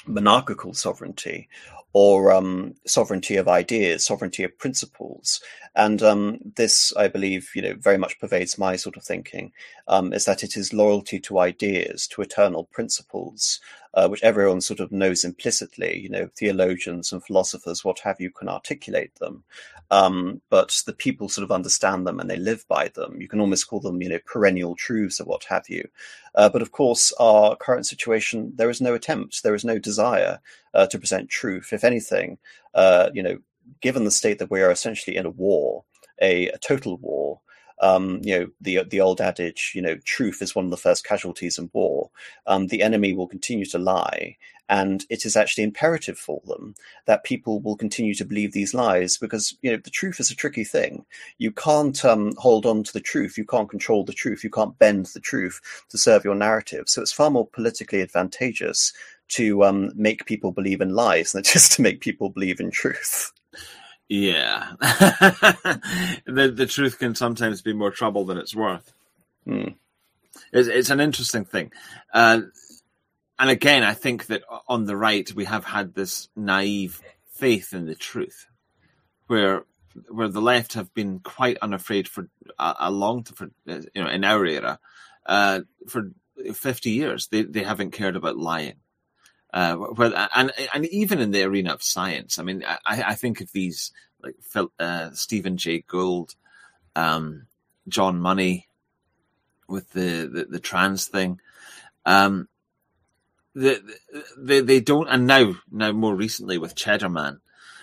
monarchical sovereignty, or sovereignty of ideas, sovereignty of principles. And this, I believe, very much pervades my sort of thinking, is that it is loyalty to ideas, to eternal principles, which everyone sort of knows implicitly. Theologians and philosophers, what have you, can articulate them. But the people sort of understand them and they live by them. You can almost call them, perennial truths or what have you. But of course, our current situation, there is no attempt, there is no desire to present truth. If anything, given the state that we are essentially in a war, a total war, the old adage, truth is one of the first casualties in war. The enemy will continue to lie, and it is actually imperative for them that people will continue to believe these lies, because the truth is a tricky thing. You can't hold on to the truth. You can't control the truth. You can't bend the truth to serve your narrative. So it's far more politically advantageous to make people believe in lies than just to make people believe in truth. Yeah. the truth can sometimes be more trouble than it's worth. It's an interesting thing. And again, I think that on the right, we have had this naive faith in the truth, where the left have been quite unafraid for in our era, for 50 years, they haven't cared about lying. And even in the arena of science, I mean, I think of these like Stephen Jay Gould, John Money with the trans thing. They don't, and now more recently with Cheddarman,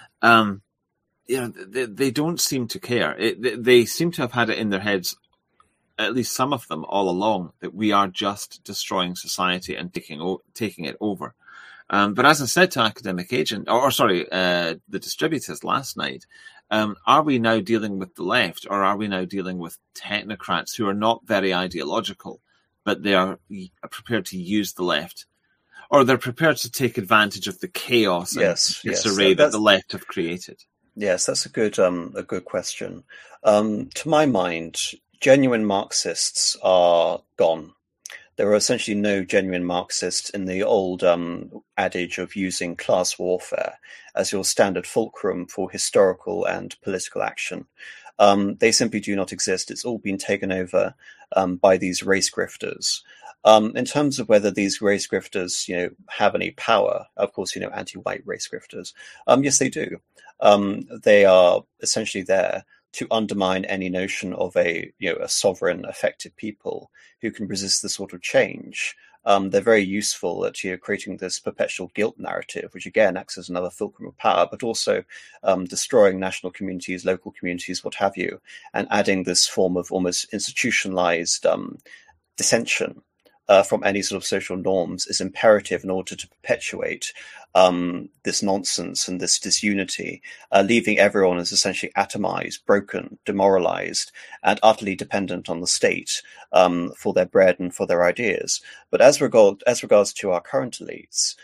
they don't seem to care. They seem to have had it in their heads, at least some of them, all along, that we are just destroying society and taking it over. But as I said to Academic Agent, the distributors last night, are we now dealing with the left, or are we now dealing with technocrats who are not very ideological, but they are prepared to use the left, or they're prepared to take advantage of the chaos and disarray that the left have created? Yes, that's a good question. To my mind, genuine Marxists are gone. There are essentially no genuine Marxists in the old adage of using class warfare as your standard fulcrum for historical and political action. They simply do not exist. It's all been taken over by these race grifters. In terms of whether these race grifters, have any power, of course, anti-white race grifters. Yes, they do. They are essentially there to undermine any notion of a sovereign, effective people who can resist the sort of change. They're very useful at creating this perpetual guilt narrative, which again acts as another fulcrum of power, but also destroying national communities, local communities, what have you, and adding this form of almost institutionalized dissension from any sort of social norms is imperative in order to perpetuate this nonsense and this disunity, leaving everyone as essentially atomized, broken, demoralized, and utterly dependent on the state for their bread and for their ideas. But as regards to our current elites,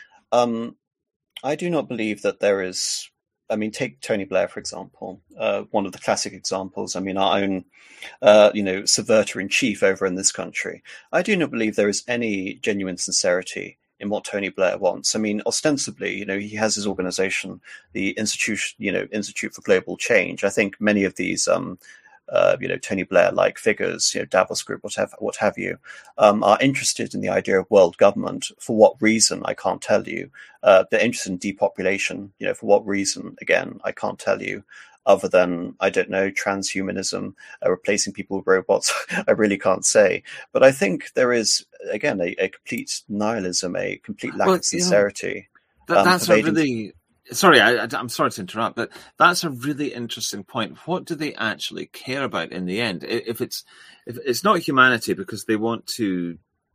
I do not believe that there is. I mean, take Tony Blair, for example, one of the classic examples. I mean, our own, subverter-in-chief over in this country. I do not believe there is any genuine sincerity in what Tony Blair wants. I mean, ostensibly, he has his organization, the Institute for Global Change. I think many of these, Tony Blair-like figures, Davos Group, what have you, are interested in the idea of world government. For what reason, I can't tell you. They're interested in depopulation. For what reason, again, I can't tell you. Other than, I don't know, transhumanism, replacing people with robots, I really can't say. But I think there is, again, a complete nihilism, a complete lack of sincerity. That's a really... Sorry, I'm sorry to interrupt, but that's a really interesting point. What do they actually care about in the end? If it's not humanity because they want to,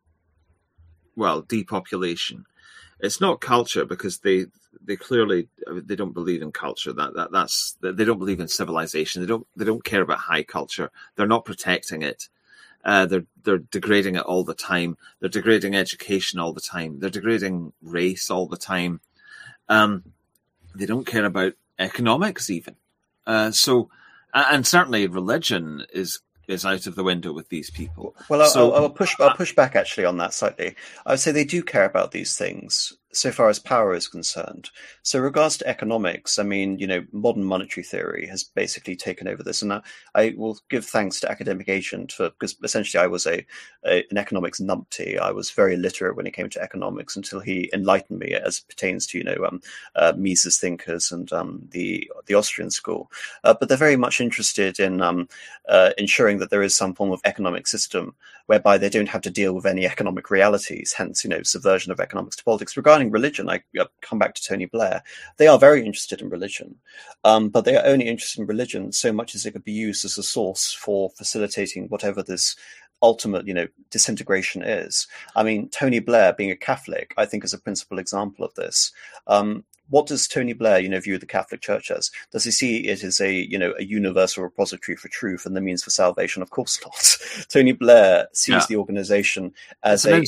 depopulation. It's not culture because they clearly they don't believe in culture. That's they don't believe in civilization. They don't care about high culture. They're not protecting it. They're degrading it all the time. They're degrading education all the time. They're degrading race all the time. They don't care about economics even. And certainly religion is out of the window with these people. Well, I'll push back actually on that slightly. I would say they do care about these things so far as power is concerned. So, regards to economics, I mean, modern monetary theory has basically taken over this, and I will give thanks to Academic Agent because essentially I was an economics numpty. I was very illiterate when it came to economics until he enlightened me as it pertains to Mises thinkers and the Austrian school. But they're very much interested in ensuring that there is some form of economic system whereby they don't have to deal with any economic realities, hence, subversion of economics to politics. Regarding religion, I come back to Tony Blair. They are very interested in religion, but they are only interested in religion so much as it could be used as a source for facilitating whatever this ultimate, disintegration is. I mean, Tony Blair, being a Catholic, I think is a principal example of this. What does Tony Blair, view the Catholic Church as? Does he see it as a universal repository for truth and the means for salvation? Of course not. Tony Blair sees the organization as an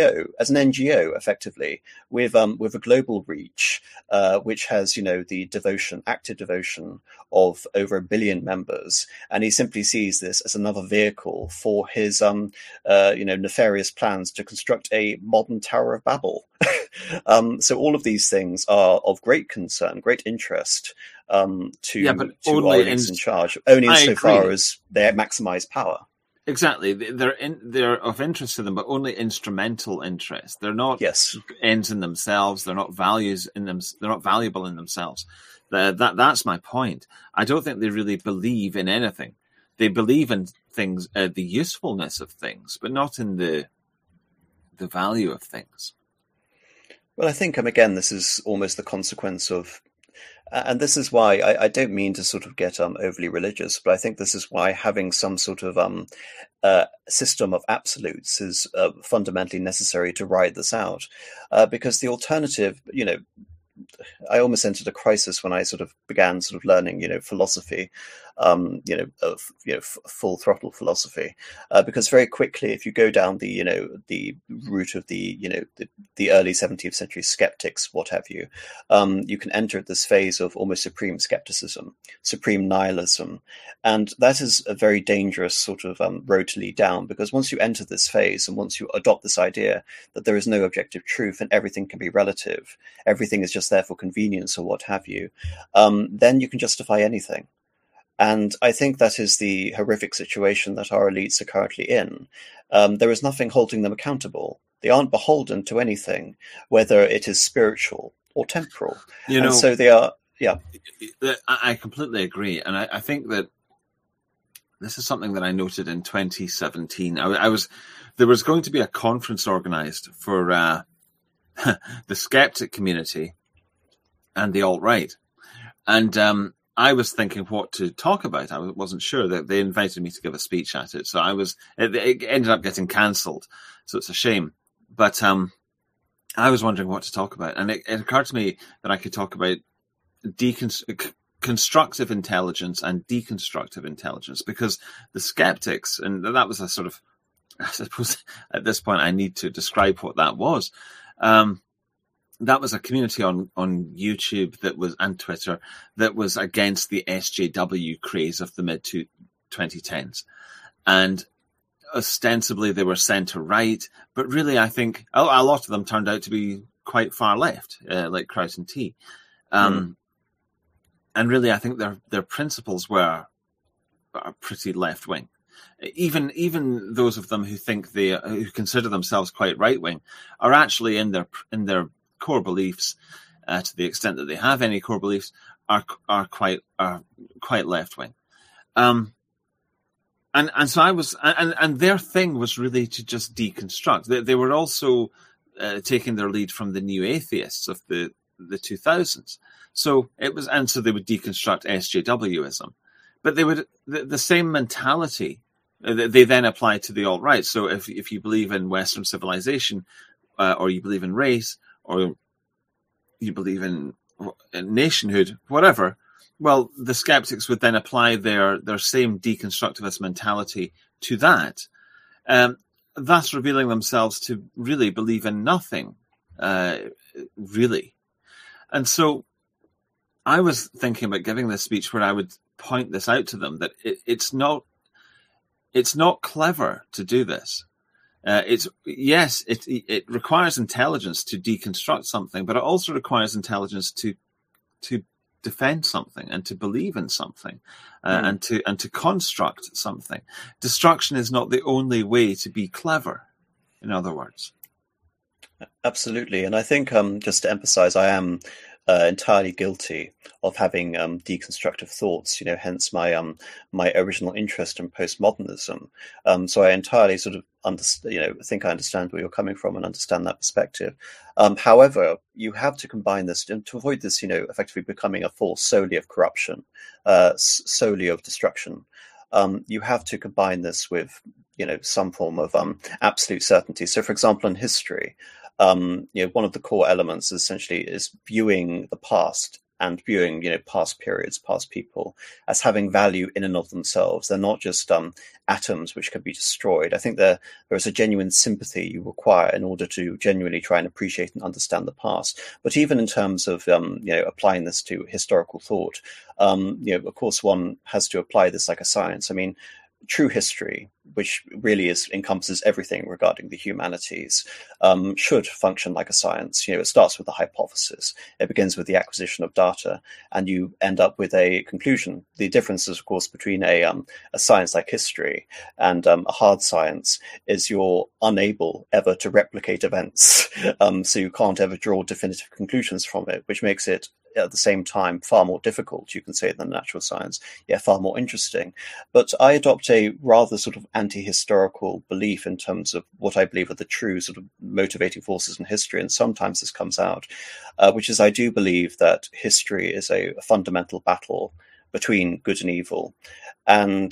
NGO, effectively, with a global reach, which has, the active devotion of over 1 billion members, and he simply sees this as another vehicle for his, nefarious plans to construct a modern Tower of Babel. So all of these things are of great concern, great interest to our elites in charge, only insofar as they maximize power. Exactly, they're of interest to them, but only instrumental interest. They're not ends in themselves. They're not values in them. They're not valuable in themselves. That's my point. I don't think they really believe in anything. They believe in things, the usefulness of things, but not in the value of things. Well, I think, again, this is almost the consequence of, and this is why I don't mean to sort of get overly religious, but I think this is why having some sort of system of absolutes is fundamentally necessary to ride this out, because the alternative, I almost entered a crisis when I sort of began sort of learning, philosophy, full throttle philosophy, because very quickly, if you go down the route of the early 17th century skeptics, what have you, you can enter this phase of almost supreme skepticism, supreme nihilism, and that is a very dangerous sort of road to lead down, because once you enter this phase and once you adopt this idea that there is no objective truth and everything can be relative, everything is just there for convenience or what have you, then you can justify anything. And I think that is the horrific situation that our elites are currently in. There is nothing holding them accountable. They aren't beholden to anything, whether it is spiritual or temporal. And so they are, I completely agree. And I think that this is something that I noted in 2017. There was going to be a conference organized for the skeptic community and the alt-right. And I was thinking what to talk about. I wasn't sure. That they invited me to give a speech at it. So it ended up getting cancelled. So it's a shame. But I was wondering what to talk about. And it occurred to me that I could talk about constructive intelligence and deconstructive intelligence, because the skeptics, and that was a sort of, I suppose at this point I need to describe what that was. That was a community on YouTube and Twitter that was against the SJW craze of the mid-2010s. And ostensibly they were centre-right, but really I think a lot of them turned out to be quite far left, like Kraut and T. And really I think their principles are pretty left-wing. Even those of them who think who consider themselves quite right-wing are actually in their core beliefs, to the extent that they have any core beliefs, are quite left wing, and so I was, and their thing was really to just deconstruct. They were also taking their lead from the new atheists of the 2000s. So it was, and so they would deconstruct SJWism, but they would the same mentality they then applied to the alt-right. So if you believe in Western civilization, or you believe in race, or you believe in nationhood, whatever, well, the skeptics would then apply their same deconstructivist mentality to that, thus revealing themselves to really believe in nothing, really. And so I was thinking about giving this speech where I would point this out to them, that it's not clever to do this. It requires intelligence to deconstruct something, but it also requires intelligence to defend something and to believe in something, and to construct something. Destruction is not the only way to be clever, in other words. Absolutely. And I think, just to emphasize, I am entirely guilty of having deconstructive thoughts, hence my my original interest in postmodernism. So I entirely sort of think I understand where you're coming from and understand that perspective. However, you have to combine this to avoid this, effectively becoming a force solely of corruption, solely of destruction. You have to combine this with, some form of absolute certainty. So, for example, in history, one of the core elements essentially is viewing the past and viewing, past periods, past people as having value in and of themselves. They're not just atoms which can be destroyed. I think there is a genuine sympathy you require in order to genuinely try and appreciate and understand the past. But even in terms of, applying this to historical thought, of course, one has to apply this like a science. I mean, true history, which really encompasses everything regarding the humanities, should function like a science. It starts with a hypothesis. It begins with the acquisition of data, and you end up with a conclusion. The difference is, of course, between a science like history and a hard science is you're unable ever to replicate events, so you can't ever draw definitive conclusions from it, which makes it at the same time far more difficult, you can say, than natural science, far more interesting. But I adopt a rather sort of anti-historical belief in terms of what I believe are the true sort of motivating forces in history, and sometimes this comes out, which is I do believe that history is a fundamental battle between good and evil. And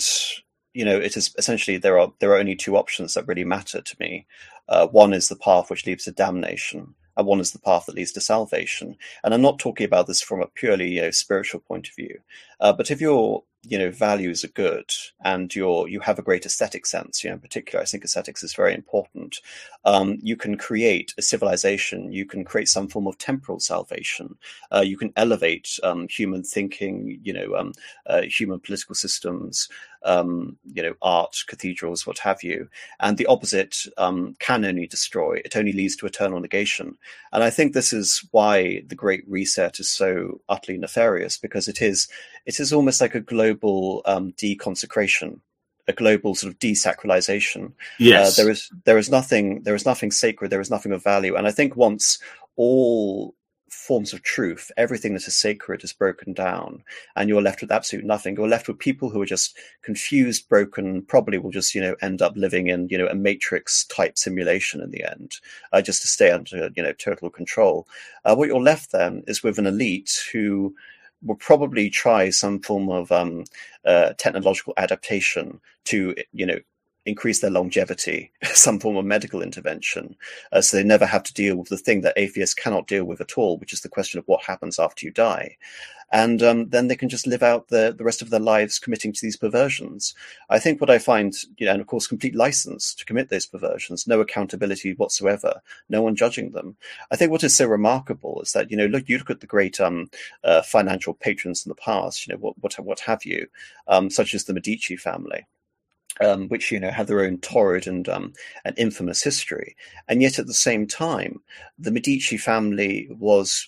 it is essentially there are only two options that really matter to me. One is the path which leads to damnation, and one is the path that leads to salvation. And I'm not talking about this from a purely spiritual point of view, but if your values are good and you have a great aesthetic sense, in particular, I think aesthetics is very important. You can create a civilization. You can create some form of temporal salvation. You can elevate human thinking, human political systems, art, cathedrals, what have you. And the opposite can only destroy. It only leads to eternal negation. And I think this is why the Great Reset is so utterly nefarious, because it is almost like a global deconsecration, a global sort of desacralization. Yes, there is nothing sacred. There is nothing of value. And I think once all forms of truth, everything that is sacred is broken down, and you're left with absolute nothing. You're left with people who are just confused, broken, probably will just, end up living in, a matrix type simulation in the end, just to stay under, total control. What you're left then is with an elite who will probably try some form of technological adaptation to, increase their longevity, some form of medical intervention, so they never have to deal with the thing that atheists cannot deal with at all, which is the question of what happens after you die. And then they can just live out the rest of their lives committing to these perversions. I think what I find, and of course, complete license to commit those perversions, no accountability whatsoever, no one judging them. I think what is so remarkable is that, you look at the great financial patrons in the past, what have you, such as the Medici family. Which have their own torrid and infamous history, and yet at the same time, the Medici family was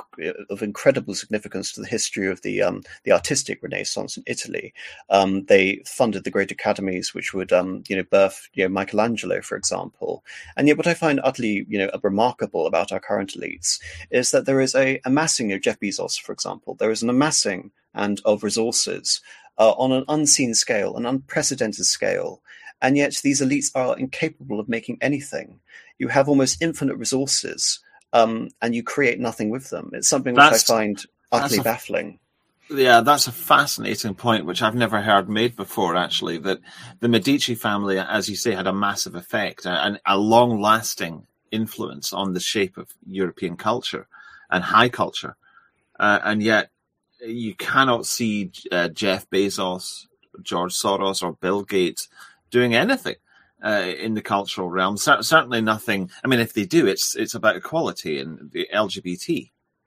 of incredible significance to the history of the artistic Renaissance in Italy. They funded the great academies which would birth Michelangelo, for example. And yet, what I find utterly remarkable about our current elites is that there is a amassing of Jeff Bezos, for example. There is an amassing and of resources. On an unseen scale, an unprecedented scale. And yet these elites are incapable of making anything. You have almost infinite resources, and you create nothing with them. It's something which I find utterly baffling. Yeah, that's a fascinating point, which I've never heard made before, actually, that the Medici family, as you say, had a massive effect and a long-lasting influence on the shape of European culture and high culture. And yet, you cannot see Jeff Bezos, George Soros, or Bill Gates doing anything in the cultural realm. Certainly nothing. I mean, if they do, it's about equality and the LGBT,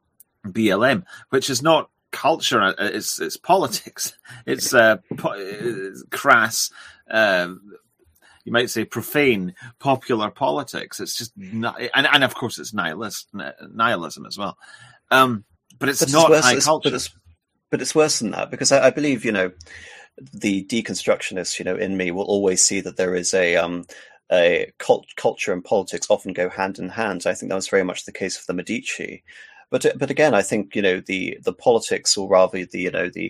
BLM, which is not culture. It's politics. It's crass, you might say, profane popular politics. It's just not, and of course it's nihilism as well. But it's not high culture. But it's worse than that, because I believe, the deconstructionist, in me will always see that there is a culture and politics often go hand in hand. I think that was very much the case for the Medici. But again, I think, the politics, or rather the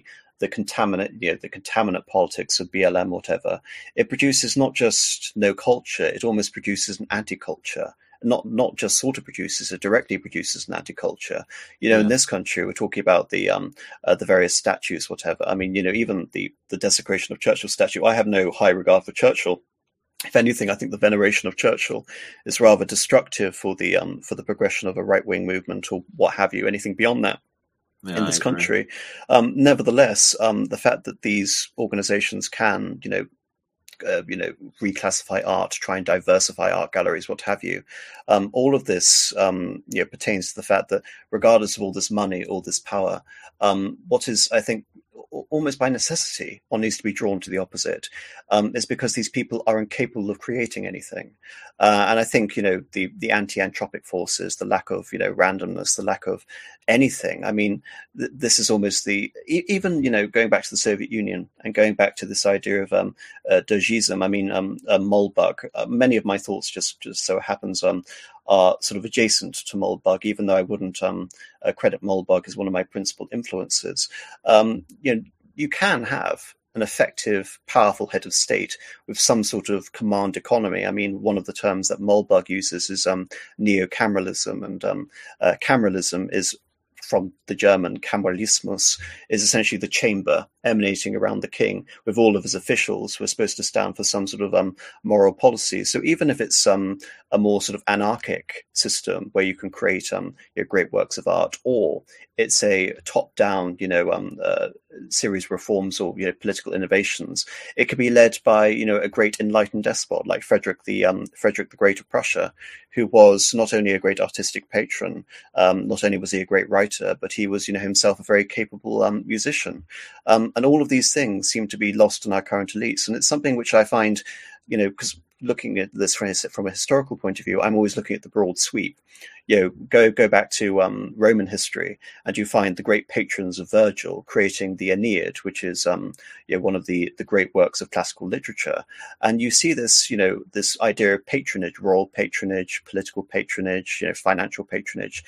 contaminant politics of BLM, whatever, it produces not just no culture, it almost produces an anti-culture. Not just sort of produces, it directly produces an anti-culture. In this country, we're talking about the various statues, whatever. I mean, even the desecration of Churchill statue. I have no high regard for Churchill. If anything, I think the veneration of Churchill is rather destructive for the progression of a right-wing movement, or what have you. Anything beyond that in this country. Nevertheless, the fact that these organizations can, reclassify art, try and diversify art galleries, what have you. All of this, pertains to the fact that regardless of all this money, all this power, what is, I think, almost by necessity, one needs to be drawn to the opposite, is because these people are incapable of creating anything. And I think, the anti-anthropic forces, the lack of, randomness, the lack of anything. I mean, this is almost even, going back to the Soviet Union and going back to this idea of Dojism. I mean, Moldbug. Many of my thoughts just so happens are sort of adjacent to Moldbug, even though I wouldn't credit Moldbug as one of my principal influences. You can have an effective, powerful head of state with some sort of command economy. I mean, one of the terms that Moldbug uses is neo-cameralism, and cameralism is from the German Kameralismus, is essentially the chamber emanating around the king with all of his officials who are supposed to stand for some sort of moral policy. So even if it's a more sort of anarchic system where you can create great works of art, or it's a top-down, series of reforms or political innovations, it could be led by a great enlightened despot like Frederick the Great of Prussia, who was not only a great artistic patron, not only was he a great writer, but he was himself a very capable musician. And all of these things seem to be lost in our current elites, and it's something which I find, because looking at this from a historical point of view, I'm always looking at the broad sweep. Go back to Roman history, and you find the great patrons of Virgil creating the Aeneid, which is one of the great works of classical literature. And you see this, this idea of patronage, royal patronage, political patronage, financial patronage.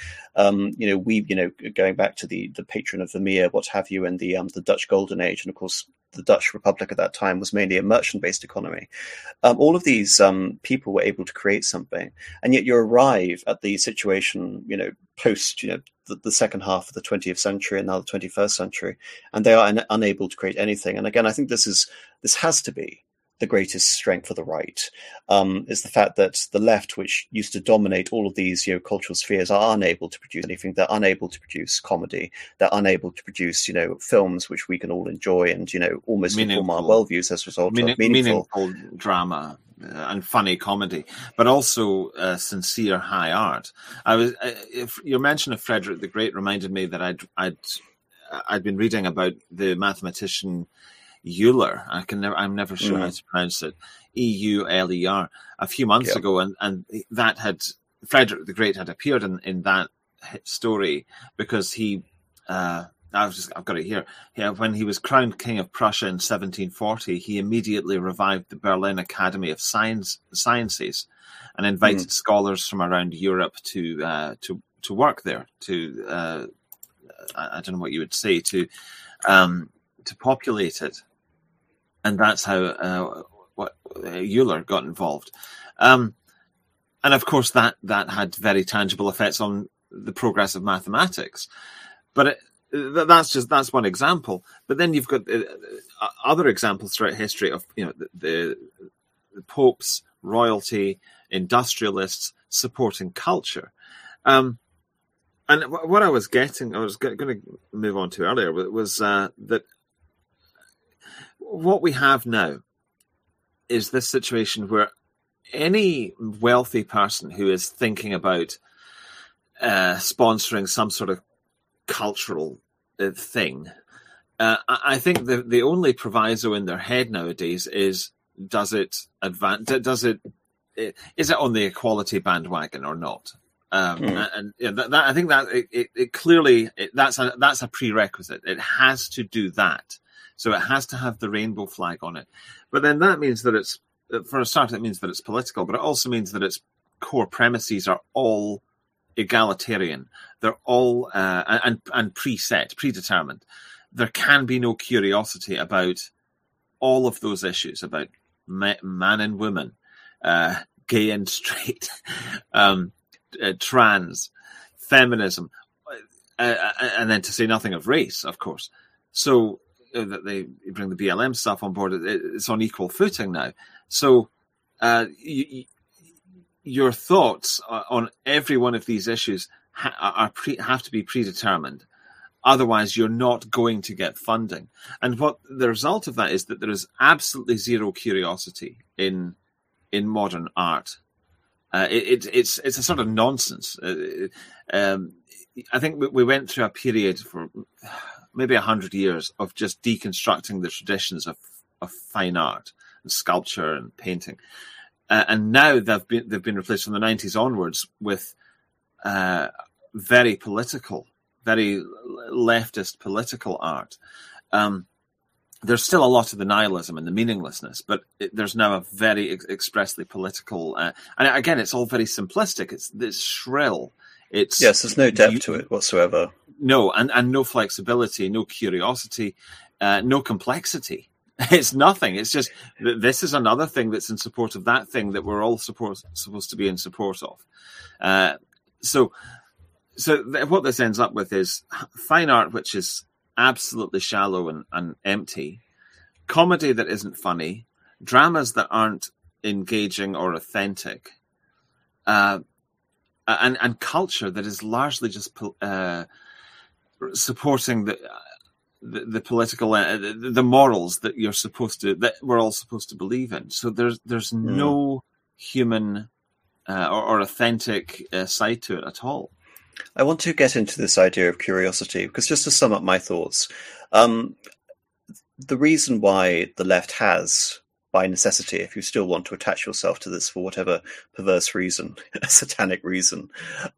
Going back to the patron of Vermeer, what have you, in the Dutch Golden Age, and of course the Dutch Republic at that time was mainly a merchant-based economy. All of these people were able to create something, and yet you arrive at the situation, post, the second half of the 20th century and now the 21st century, and they are unable to create anything. And again, I think this has to be the greatest strength of the right, is the fact that the left, which used to dominate all of these cultural spheres, are unable to produce anything. They're unable to produce comedy. They're unable to produce films which we can all enjoy and almost inform our worldviews as a result of meaningful drama and funny comedy, but also sincere high art. If your mention of Frederick the Great reminded me that I'd been reading about the mathematician Euler. I'm never sure how to pronounce it. Euler. A few months ago, and that had Frederick the Great had appeared in that story because he. I've got it here. Yeah, when he was crowned King of Prussia in 1740, he immediately revived the Berlin Academy of Sciences and invited scholars from around Europe to work there. I don't know what you would say, to populate it, and that's how Euler got involved. And of course, that had very tangible effects on the progress of mathematics, but that's one example. But then you've got other examples throughout history of the popes, royalty, industrialists supporting culture. And what I was going to move on to earlier was that what we have now is this situation where any wealthy person who is thinking about sponsoring some sort of cultural thing, I think the only proviso in their head nowadays is Does it advance? Is it on the equality bandwagon or not? And that I think that it clearly that's a prerequisite. It has to do that. So it has to have the rainbow flag on it. But then that means that it's, for a start, it means that it's political, but it also means that its core premises are all egalitarian. They're all and preset, predetermined. There can be no curiosity about all of those issues, about man and woman, gay and straight, trans, feminism, and then to say nothing of race, of course. So that they bring the BLM stuff on board, it's on equal footing now. So your thoughts on every one of these issues have to be predetermined. Otherwise, you're not going to get funding. And what the result of that is that there is absolutely zero curiosity in modern art. It's a sort of nonsense. I think we went through a period for maybe 100 years of just deconstructing the traditions of fine art and sculpture and painting, and now they've been replaced from the 90s onwards with very political, very leftist political art. There's still a lot of the nihilism and the meaninglessness, but there's now a very expressly political, and again, it's all very simplistic. It's shrill. There's no depth to it whatsoever. No, and no flexibility, no curiosity, no complexity. It's nothing. It's just this is another thing that's in support of that thing that we're all supposed to be in support of. So what this ends up with is fine art, which is absolutely shallow and empty, comedy that isn't funny, dramas that aren't engaging or authentic, and culture that is largely just supporting the political, the morals that that we're all supposed to believe in. So there's no human or authentic side to it at all. I want to get into this idea of curiosity because just to sum up my thoughts, the reason why the left has, by necessity, if you still want to attach yourself to this for whatever perverse reason, a satanic reason,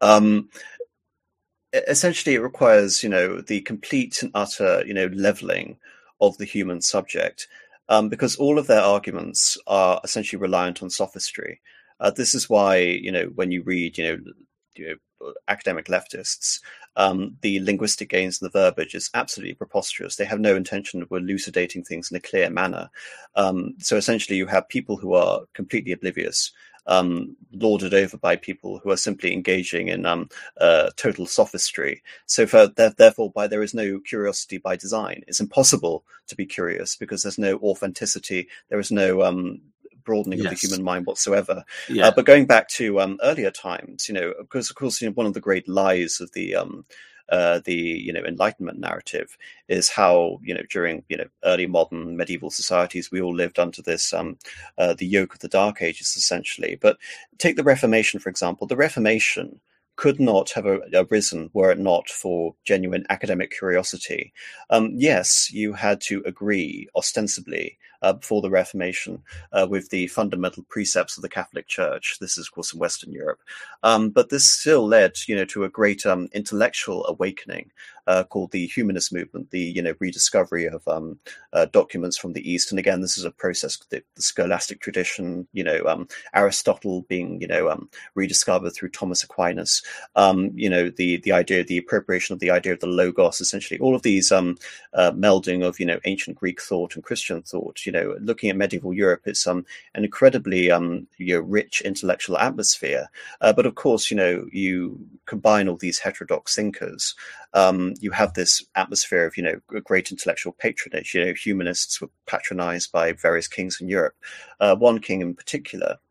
essentially it requires, the complete and utter, leveling of the human subject, because all of their arguments are essentially reliant on sophistry. This is why, when you read, academic leftists, the linguistic gains in the verbiage is absolutely preposterous. They have no intention of elucidating things in a clear manner. So essentially you have people who are completely oblivious, lorded over by people who are simply engaging in total sophistry. So therefore, there is no curiosity by design. It's impossible to be curious because there's no authenticity. There is no broadening of the human mind whatsoever. But going back to earlier times, because of course, one of the great lies of the Enlightenment narrative is how, during, early modern medieval societies, we all lived under this, the yoke of the Dark Ages, essentially. But take the Reformation, for example. The Reformation could not have arisen were it not for genuine academic curiosity. Yes, you had to agree ostensibly before the Reformation with the fundamental precepts of the Catholic Church. This is, of course, in Western Europe. But this still led, to a great intellectual awakening called the Humanist movement, the, rediscovery of documents from the East. And again, this is a process, the scholastic tradition, Aristotle being, rediscovered through Thomas Aquinas, the idea, the appropriation of the idea of the Logos, essentially all of these melding of, ancient Greek thought and Christian thought. Looking at medieval Europe, it's an incredibly rich intellectual atmosphere. But of course, you combine all these heterodox thinkers. You have this atmosphere of, great intellectual patronage. Humanists were patronized by various kings in Europe. One king in particular,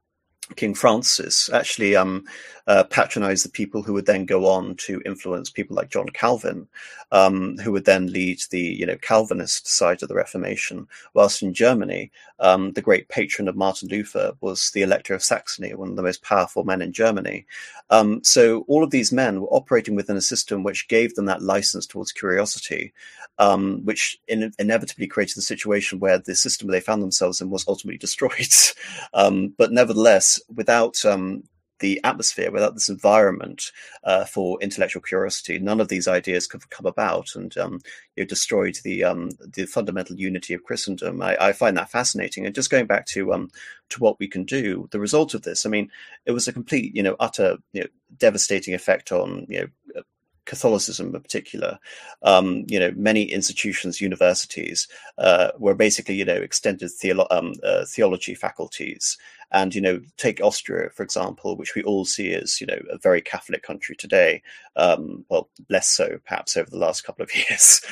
King Francis actually patronized the people who would then go on to influence people like John Calvin, who would then lead the Calvinist side of the Reformation. Whilst in Germany, the great patron of Martin Luther was the Elector of Saxony, one of the most powerful men in Germany. So all of these men were operating within a system which gave them that license towards curiosity, which inevitably created the situation where the system they found themselves in was ultimately destroyed. But nevertheless, without the atmosphere, without this environment for intellectual curiosity, none of these ideas could have come about, and destroyed the fundamental unity of Christendom. I find that fascinating. And just going back to what we can do, the result of this, I mean, it was a complete, utter, devastating effect on Catholicism in particular. Many institutions, universities, were basically, extended theology faculties. And, take Austria, for example, which we all see as, a very Catholic country today. Well, less so, perhaps, over the last couple of years.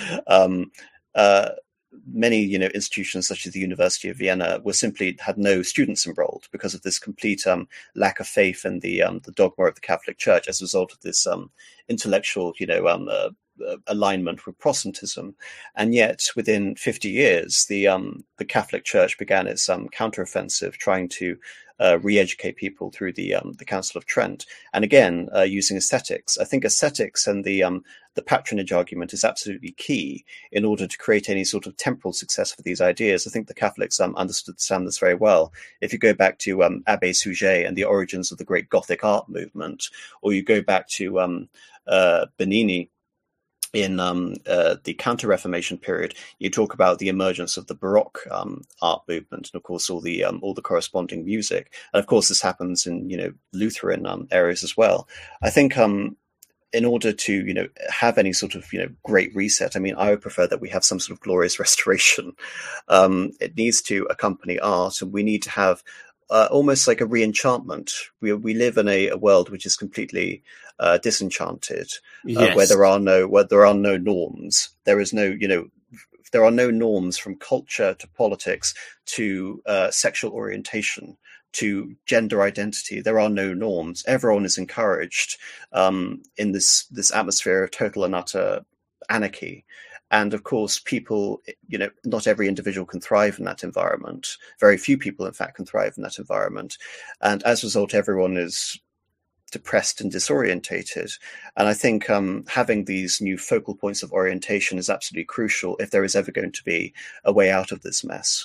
Many, institutions such as the University of Vienna had no students enrolled because of this complete lack of faith in the dogma of the Catholic Church as a result of this intellectual, alignment with Protestantism. And yet, within 50 years, the Catholic Church began its counteroffensive, trying to re-educate people through the Council of Trent, and again using aesthetics. I think aesthetics and the patronage argument is absolutely key in order to create any sort of temporal success for these ideas. I think the Catholics understand this very well. If you go back to Abbé Suger and the origins of the great Gothic art movement, or you go back to Bernini in the Counter-Reformation period, you talk about the emergence of the Baroque art movement, and of course all the corresponding music. And of course this happens in Lutheran areas as well. I think in order to have any sort of great reset, I mean, I would prefer that we have some sort of glorious restoration. It needs to accompany art, and we need to have almost like a re-enchantment. We live in a world which is completely disenchanted, yes. where there are no norms. There is no, there are no norms from culture to politics to sexual orientation to gender identity. There are no norms. Everyone is encouraged in this atmosphere of total and utter anarchy. And of course, people, not every individual can thrive in that environment. Very few people, in fact, can thrive in that environment. And as a result, everyone is depressed and disorientated. And I think having these new focal points of orientation is absolutely crucial if there is ever going to be a way out of this mess.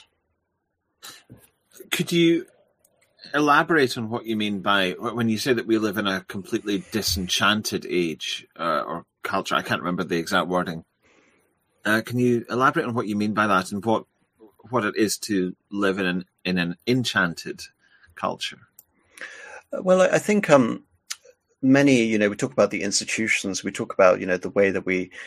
Could you elaborate on what you mean by when you say that we live in a completely disenchanted age or culture? I can't remember the exact wording. Can you elaborate on what you mean by that, and what it is to live in an enchanted culture? Well, I think many, we talk about the institutions, we talk about, the way that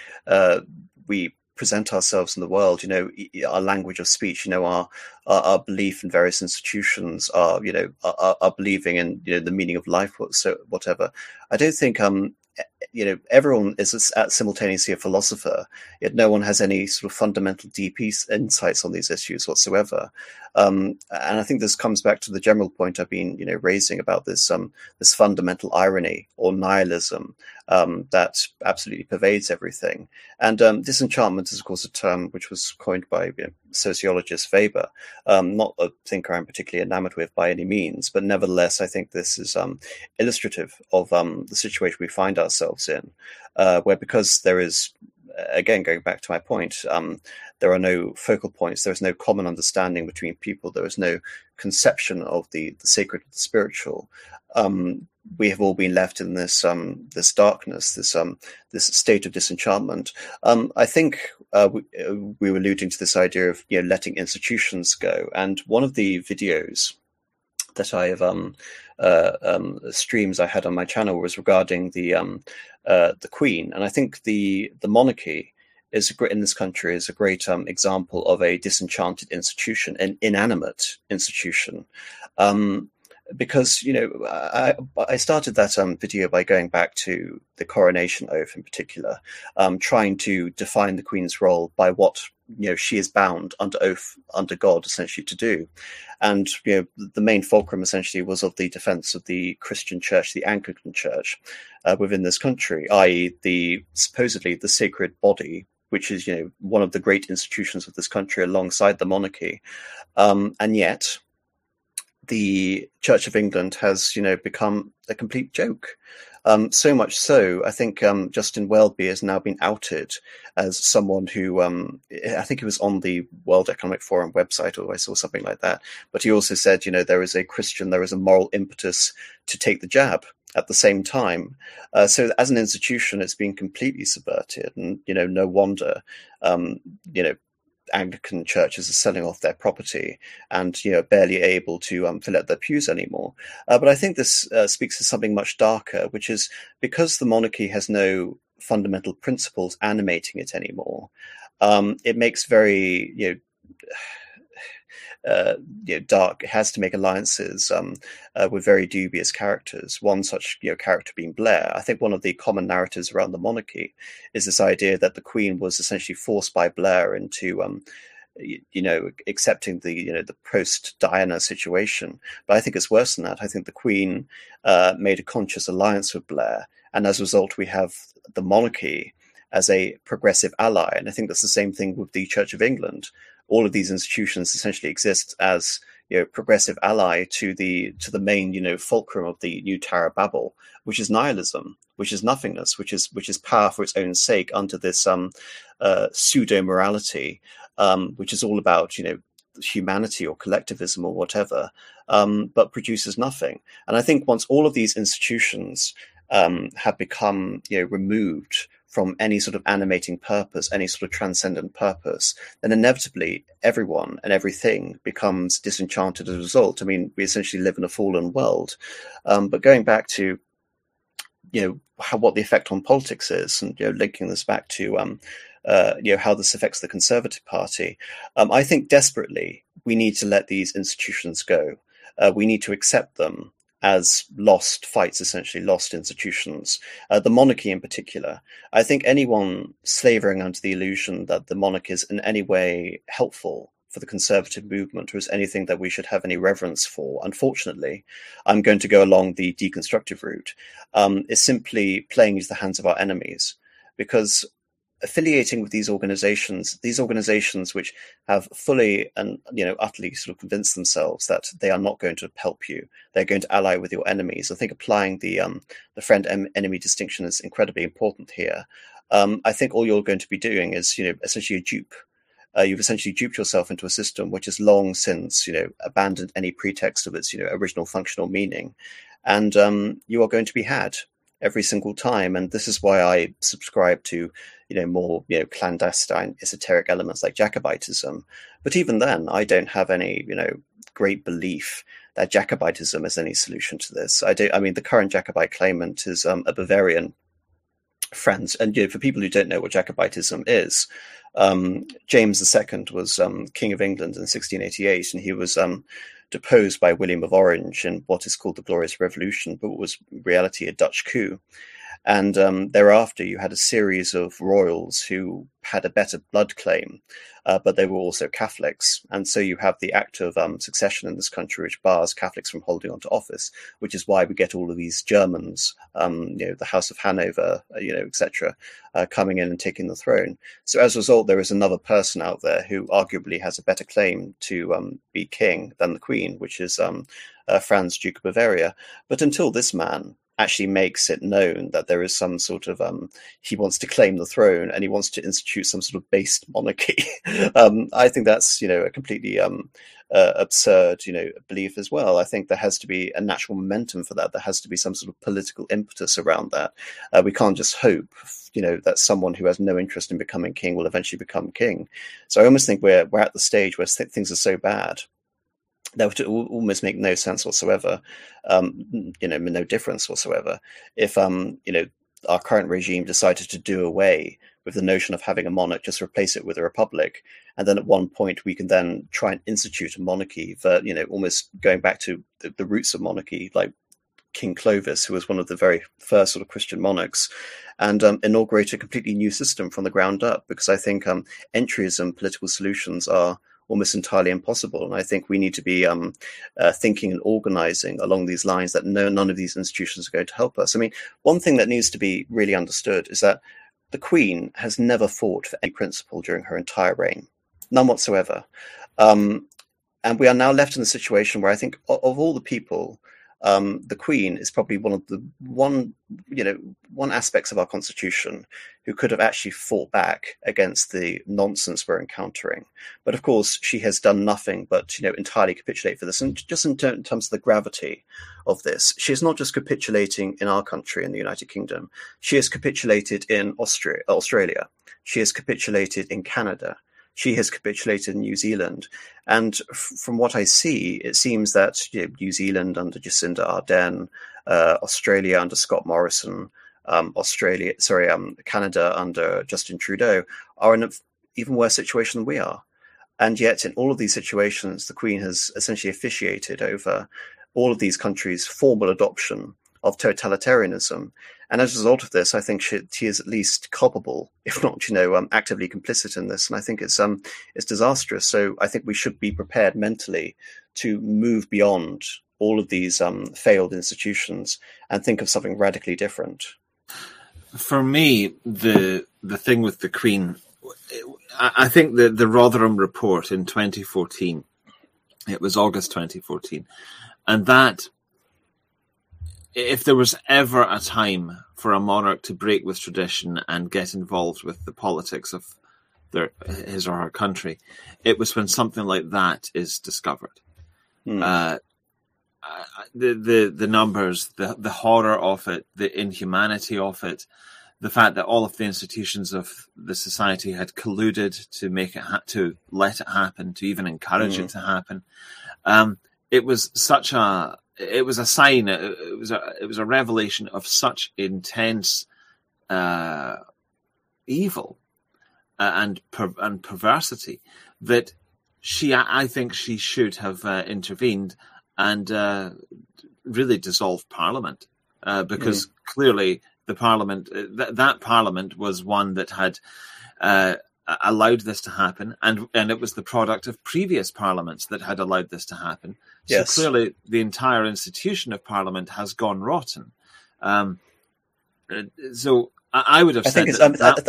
we present ourselves in the world, our language of speech, our belief in various institutions, our believing in, the meaning of life, whatever. I don't think, everyone is simultaneously a philosopher, yet no one has any sort of fundamental deep insights on these issues whatsoever. And I think this comes back to the general point I've been, raising about this fundamental irony or nihilism that absolutely pervades everything. And disenchantment is, of course, a term which was coined by sociologist Weber, not a thinker I'm particularly enamored with by any means, but nevertheless, I think this is illustrative of the situation we find ourselves in, where because there is, again, going back to my point, there are no focal points, there is no common understanding between people, there is no conception of the sacred and the spiritual. We have all been left in this darkness, this state of disenchantment. I think we were alluding to this idea of letting institutions go, and one of the videos that I have streams I had on my channel was regarding the Queen, and I think the monarchy is in this country is a great example of a disenchanted institution, an inanimate institution. because I started that video by going back to the coronation oath in particular, trying to define the Queen's role by what she is bound under oath under God essentially to do, and the main fulcrum essentially was of the defence of the Christian Church, the Anglican Church, within this country, i.e., supposedly the sacred body, which is one of the great institutions of this country alongside the monarchy, and yet the Church of England has, become a complete joke. So much so, I think Justin Welby has now been outed as someone who, I think he was on the World Economic Forum website, or I saw something like that. But he also said, there is a moral impetus to take the jab at the same time. So as an institution, it's been completely subverted, and, no wonder, Anglican churches are selling off their property and barely able to fill out their pews anymore. But I think this speaks to something much darker, which is because the monarchy has no fundamental principles animating it anymore. It makes very dark. It has to make alliances with very dubious characters. One such character being Blair. I think one of the common narratives around the monarchy is this idea that the Queen was essentially forced by Blair into accepting the post-Diana situation. But I think it's worse than that. I think the Queen made a conscious alliance with Blair, and as a result, we have the monarchy as a progressive ally. And I think that's the same thing with the Church of England. All of these institutions essentially exist as progressive ally to the main fulcrum of the new Tower of Babel, which is nihilism, which is nothingness, which is power for its own sake under this pseudo morality, which is all about humanity or collectivism or whatever, but produces nothing. And I think once all of these institutions have become removed from any sort of animating purpose, any sort of transcendent purpose, then inevitably everyone and everything becomes disenchanted as a result. I mean, we essentially live in a fallen world. But going back to, what the effect on politics is, and linking this back to how this affects the Conservative Party, I think desperately we need to let these institutions go. We need to accept them as lost fights, essentially lost institutions. The monarchy in particular. I think anyone slavering under the illusion that the monarchy is in any way helpful for the Conservative movement or is anything that we should have any reverence for, unfortunately, I'm going to go along the deconstructive route, is simply playing into the hands of our enemies. Because affiliating with these organizations which have fully and utterly sort of convinced themselves that they are not going to help you, they're going to ally with your enemies. I think applying the friend-enemy distinction is incredibly important here. I think all you're going to be doing is essentially a dupe. You've essentially duped yourself into a system which has long since abandoned any pretext of its original functional meaning, and you are going to be had every single time. And this is why I subscribe to more clandestine esoteric elements like Jacobitism. But even then, I don't have any great belief that Jacobitism is any solution to this. I mean, the current Jacobite claimant is a Bavarian friend, and for people who don't know what Jacobitism is, James II was King of England in 1688, and he was deposed by William of Orange in what is called the Glorious Revolution, but was in reality a Dutch coup. And thereafter, you had a series of royals who had a better blood claim, but they were also Catholics. And so you have the act of succession in this country, which bars Catholics from holding on to office, which is why we get all of these Germans, the House of Hanover, etc., coming in and taking the throne. So as a result, there is another person out there who arguably has a better claim to be king than the Queen, which is Franz, Duke of Bavaria. But until this man actually makes it known that there is some sort of he wants to claim the throne and he wants to institute some sort of based monarchy. I think that's a completely absurd belief as well. I think there has to be a natural momentum for that. There has to be some sort of political impetus around that. We can't just hope that someone who has no interest in becoming king will eventually become king. So I almost think we're at the stage where things are so bad that would almost make no sense whatsoever, no difference whatsoever, if our current regime decided to do away with the notion of having a monarch, just replace it with a republic. And then at one point we can then try and institute a monarchy for, almost going back to the roots of monarchy, like King Clovis, who was one of the very first sort of Christian monarchs, and inaugurate a completely new system from the ground up. Because I think entryism political solutions are almost entirely impossible. And I think we need to be thinking and organizing along these lines that none of these institutions are going to help us. I mean, one thing that needs to be really understood is that the Queen has never fought for any principle during her entire reign, none whatsoever. And we are now left in a situation where I think of all the people, the Queen is probably one aspects of our constitution who could have actually fought back against the nonsense we're encountering. But of course, she has done nothing but entirely capitulate for this. And just in terms of the gravity of this, she is not just capitulating in our country, in the United Kingdom. She has capitulated in Australia. She has capitulated in Canada. She has capitulated in New Zealand. And from what I see, it seems that New Zealand under Jacinda Ardern, Australia under Scott Morrison, Canada under Justin Trudeau are in an even worse situation than we are. And yet in all of these situations, the Queen has essentially officiated over all of these countries' formal adoption of totalitarianism. And as a result of this, I think she is at least culpable, if not, actively complicit in this. And I think it's disastrous. So I think we should be prepared mentally to move beyond all of these failed institutions and think of something radically different. For me, the thing with the Queen, I think the Rotherham report in 2014, it was August 2014, and that if there was ever a time for a monarch to break with tradition and get involved with the politics of his or her country, it was when something like that is discovered. The numbers, the horror of it, the inhumanity of it, the fact that all of the institutions of the society had colluded to make it to let it happen, to even encourage it to happen. It was such a. It was a sign. It was a revelation of such intense evil and perversity that I think she should have intervened and really dissolved Parliament because clearly the Parliament that Parliament was one that had allowed this to happen, and it was the product of previous parliaments that had allowed this to happen. Yes. So clearly, the entire institution of Parliament has gone rotten. So I would have said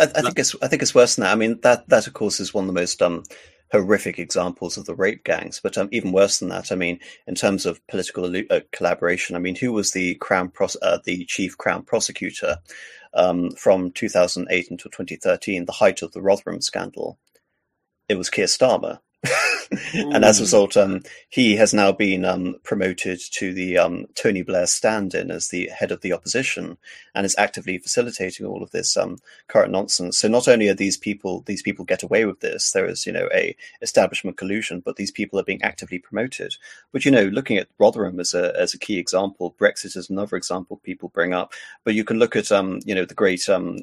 I think it's worse than that. I mean, that of course is one of the most horrific examples of the rape gangs. But even worse than that, I mean, in terms of political collaboration, I mean, who was the the chief Crown prosecutor from 2008 until 2013, the height of the Rotherham scandal? It was Keir Starmer. And as a result, he has now been promoted to the Tony Blair stand-in as the head of the opposition, and is actively facilitating all of this current nonsense. So not only are these people get away with this, there is a establishment collusion, but these people are being actively promoted. But looking at Rotherham as a key example, Brexit is another example people bring up. But you can look at the great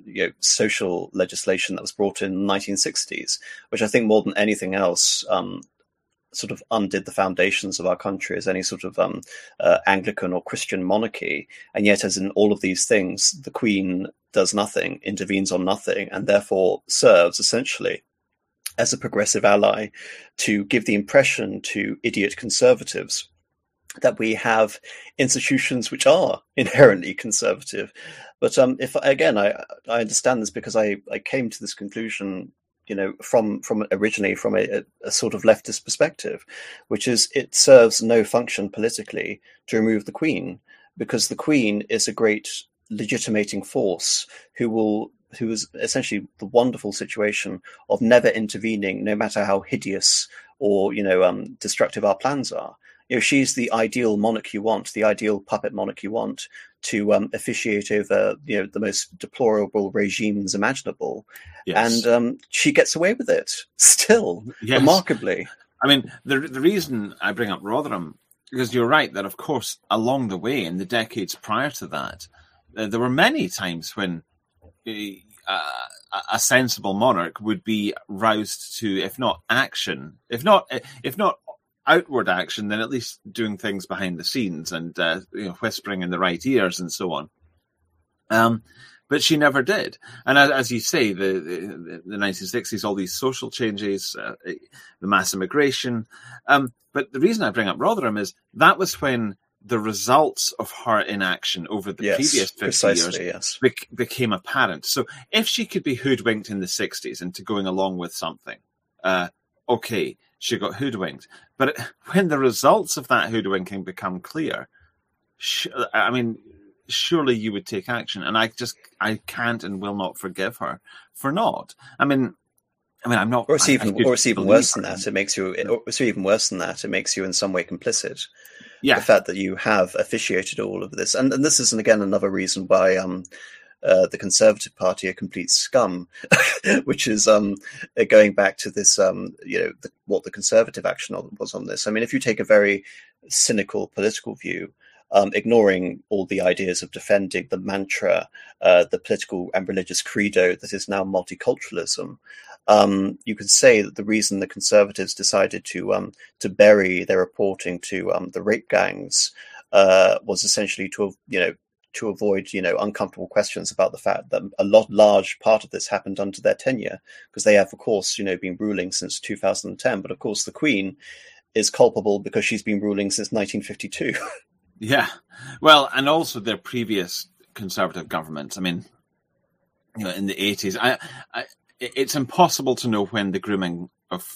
social legislation that was brought in the 1960s, which I think more than anything else sort of undid the foundations of our country as any sort of Anglican or Christian monarchy. And yet, as in all of these things, the Queen does nothing, intervenes on nothing, and therefore serves essentially as a progressive ally to give the impression to idiot conservatives that we have institutions which are inherently conservative. But if again, I understand this because I came to this conclusion from originally from a sort of leftist perspective, which is it serves no function politically to remove the Queen, because the Queen is a great legitimating force who is essentially the wonderful situation of never intervening, no matter how hideous or destructive our plans are. She's the ideal monarch you want, the ideal puppet monarch you want to officiate over the most deplorable regimes imaginable. Yes. And she gets away with it still, yes. Remarkably. I mean, the reason I bring up Rotherham, because you're right that, of course, along the way in the decades prior to that, there were many times when a sensible monarch would be roused to, if not action, if not outward action, then at least doing things behind the scenes and whispering in the right ears and so on. But she never did. And as you say, the 1960s, all these social changes, the mass immigration. But the reason I bring up Rotherham is that was when the results of her inaction over the previous 50 years became apparent. So if she could be hoodwinked in the 60s into going along with something, okay, she got hoodwinked. But when the results of that hoodwinking become clear, surely you would take action. And I can't and will not forgive her for not. I'm not. Or it's even worse than that. It makes you. It's even worse than that. It makes you in some way complicit. Yeah. The fact that you have officiated all of this, and this is again another reason why the Conservative Party are complete scum, which is going back to this, what the Conservative action was on this. I mean, if you take a very cynical political view, ignoring all the ideas of defending the mantra, the political and religious credo that is now multiculturalism, you could say that the reason the Conservatives decided to bury their reporting to the rape gangs was essentially to avoid uncomfortable questions about the fact that a large part of this happened under their tenure, because they have, of course, been ruling since 2010. But of course, the Queen is culpable because she's been ruling since 1952. Yeah, well, and also their previous Conservative governments. I mean, in the 80s, it's impossible to know when the grooming of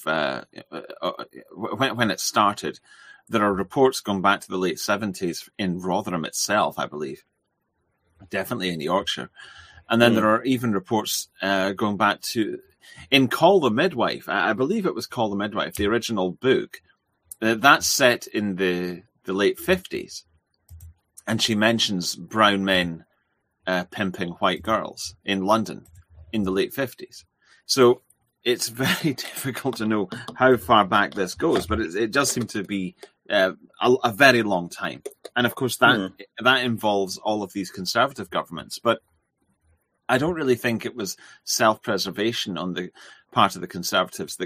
when it started. There are reports going back to the late 70s in Rotherham itself, I believe, definitely in Yorkshire, and then there are even reports going back to in Call the Midwife. I believe it was Call the Midwife, the original book. That's set in the late 50s. And she mentions brown men pimping white girls in London in the late 50s. So it's very difficult to know how far back this goes, but it does seem to be a very long time. And of course, that involves all of these Conservative governments. But I don't really think it was self-preservation on the part of the Conservatives.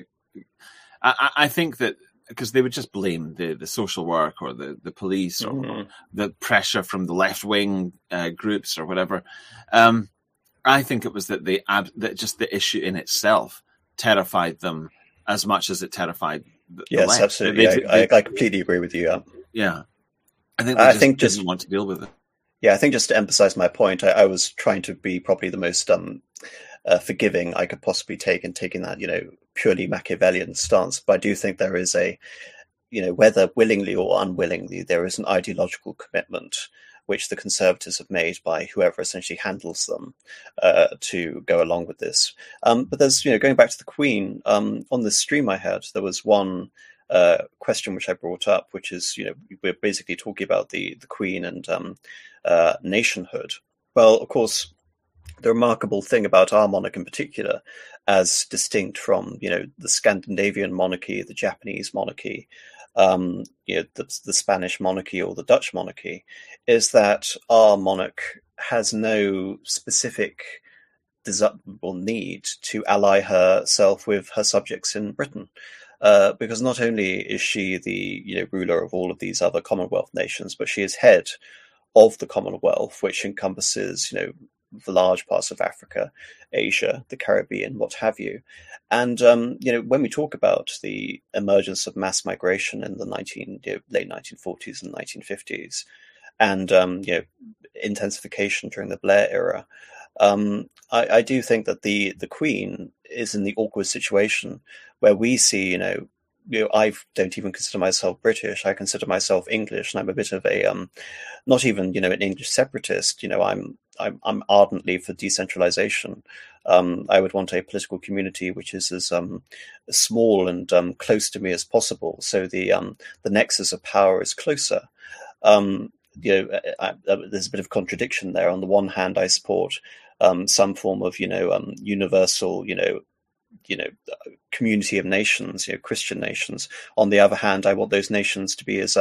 I think that because they would just blame the social work or the police or the pressure from the left-wing groups or whatever. I think it was that that just the issue in itself terrified them as much as it terrified the left. Yes, absolutely. I completely agree with you. Yeah. I think they didn't want to deal with it. Yeah, I think just to emphasize my point, I was trying to be probably the most forgiving I could possibly take in taking that, purely Machiavellian stance. But I do think there is whether willingly or unwillingly, there is an ideological commitment which the Conservatives have made by whoever essentially handles them to go along with this. But there's, going back to the Queen, on this stream I had, there was one question which I brought up, which is, we're basically talking about the Queen and nationhood. Well, of course, the remarkable thing about our monarch in particular, as distinct from, the Scandinavian monarchy, the Japanese monarchy, the Spanish monarchy or the Dutch monarchy, is that our monarch has no specific desirable need to ally herself with her subjects in Britain. Because not only is she the ruler of all of these other Commonwealth nations, but she is head of the Commonwealth, which encompasses the large parts of Africa, Asia, the Caribbean, what have you. And when we talk about the emergence of mass migration in the late 1940s and 1950s, and intensification during the Blair era, I do think that the Queen is in the awkward situation where we see, I don't even consider myself British. I consider myself English, and I'm a bit of a, not even, an English separatist. I'm ardently for decentralization. I would want a political community which is as small and close to me as possible, so the nexus of power is closer. There's a bit of contradiction there. On the one hand, I support some form of, universal, community of nations, Christian nations. On the other hand, I want those nations to be as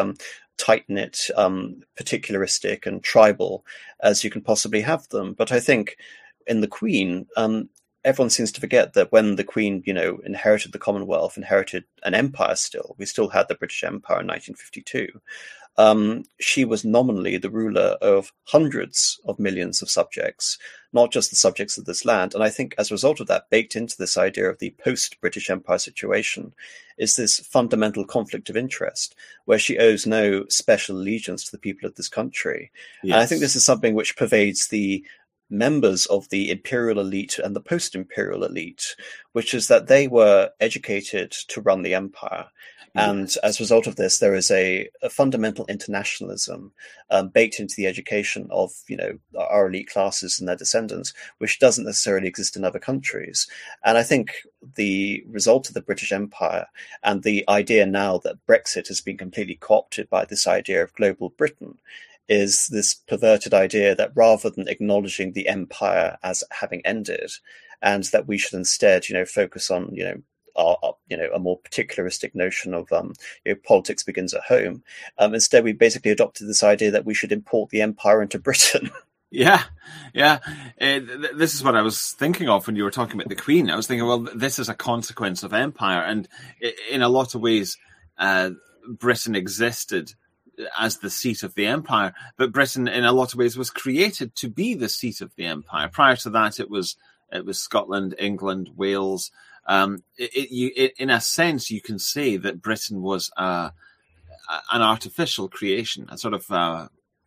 tight-knit, particularistic and tribal as you can possibly have them. But I think in the Queen, everyone seems to forget that when the Queen, inherited the Commonwealth, inherited an empire still, we still had the British Empire in 1952. She was nominally the ruler of hundreds of millions of subjects, not just the subjects of this land. And I think as a result of that, baked into this idea of the post-British Empire situation is this fundamental conflict of interest, where she owes no special allegiance to the people of this country. Yes. And I think this is something which pervades the members of the imperial elite and the post-imperial elite, which is that they were educated to run the empire. And as a result of this, there is a fundamental internationalism baked into the education of, our elite classes and their descendants, which doesn't necessarily exist in other countries. And I think the result of the British Empire and the idea now that Brexit has been completely co-opted by this idea of global Britain is this perverted idea that rather than acknowledging the empire as having ended, and that we should instead, focus on, a more particularistic notion of politics begins at home. Instead, we basically adopted this idea that we should import the empire into Britain. Yeah. This is what I was thinking of when you were talking about the Queen. I was thinking, well, this is a consequence of empire, and in a lot of ways, Britain existed as the seat of the empire, but Britain, in a lot of ways, was created to be the seat of the empire. Prior to that, it was Scotland, England, Wales. In a sense, you can say that Britain was an artificial creation, a sort of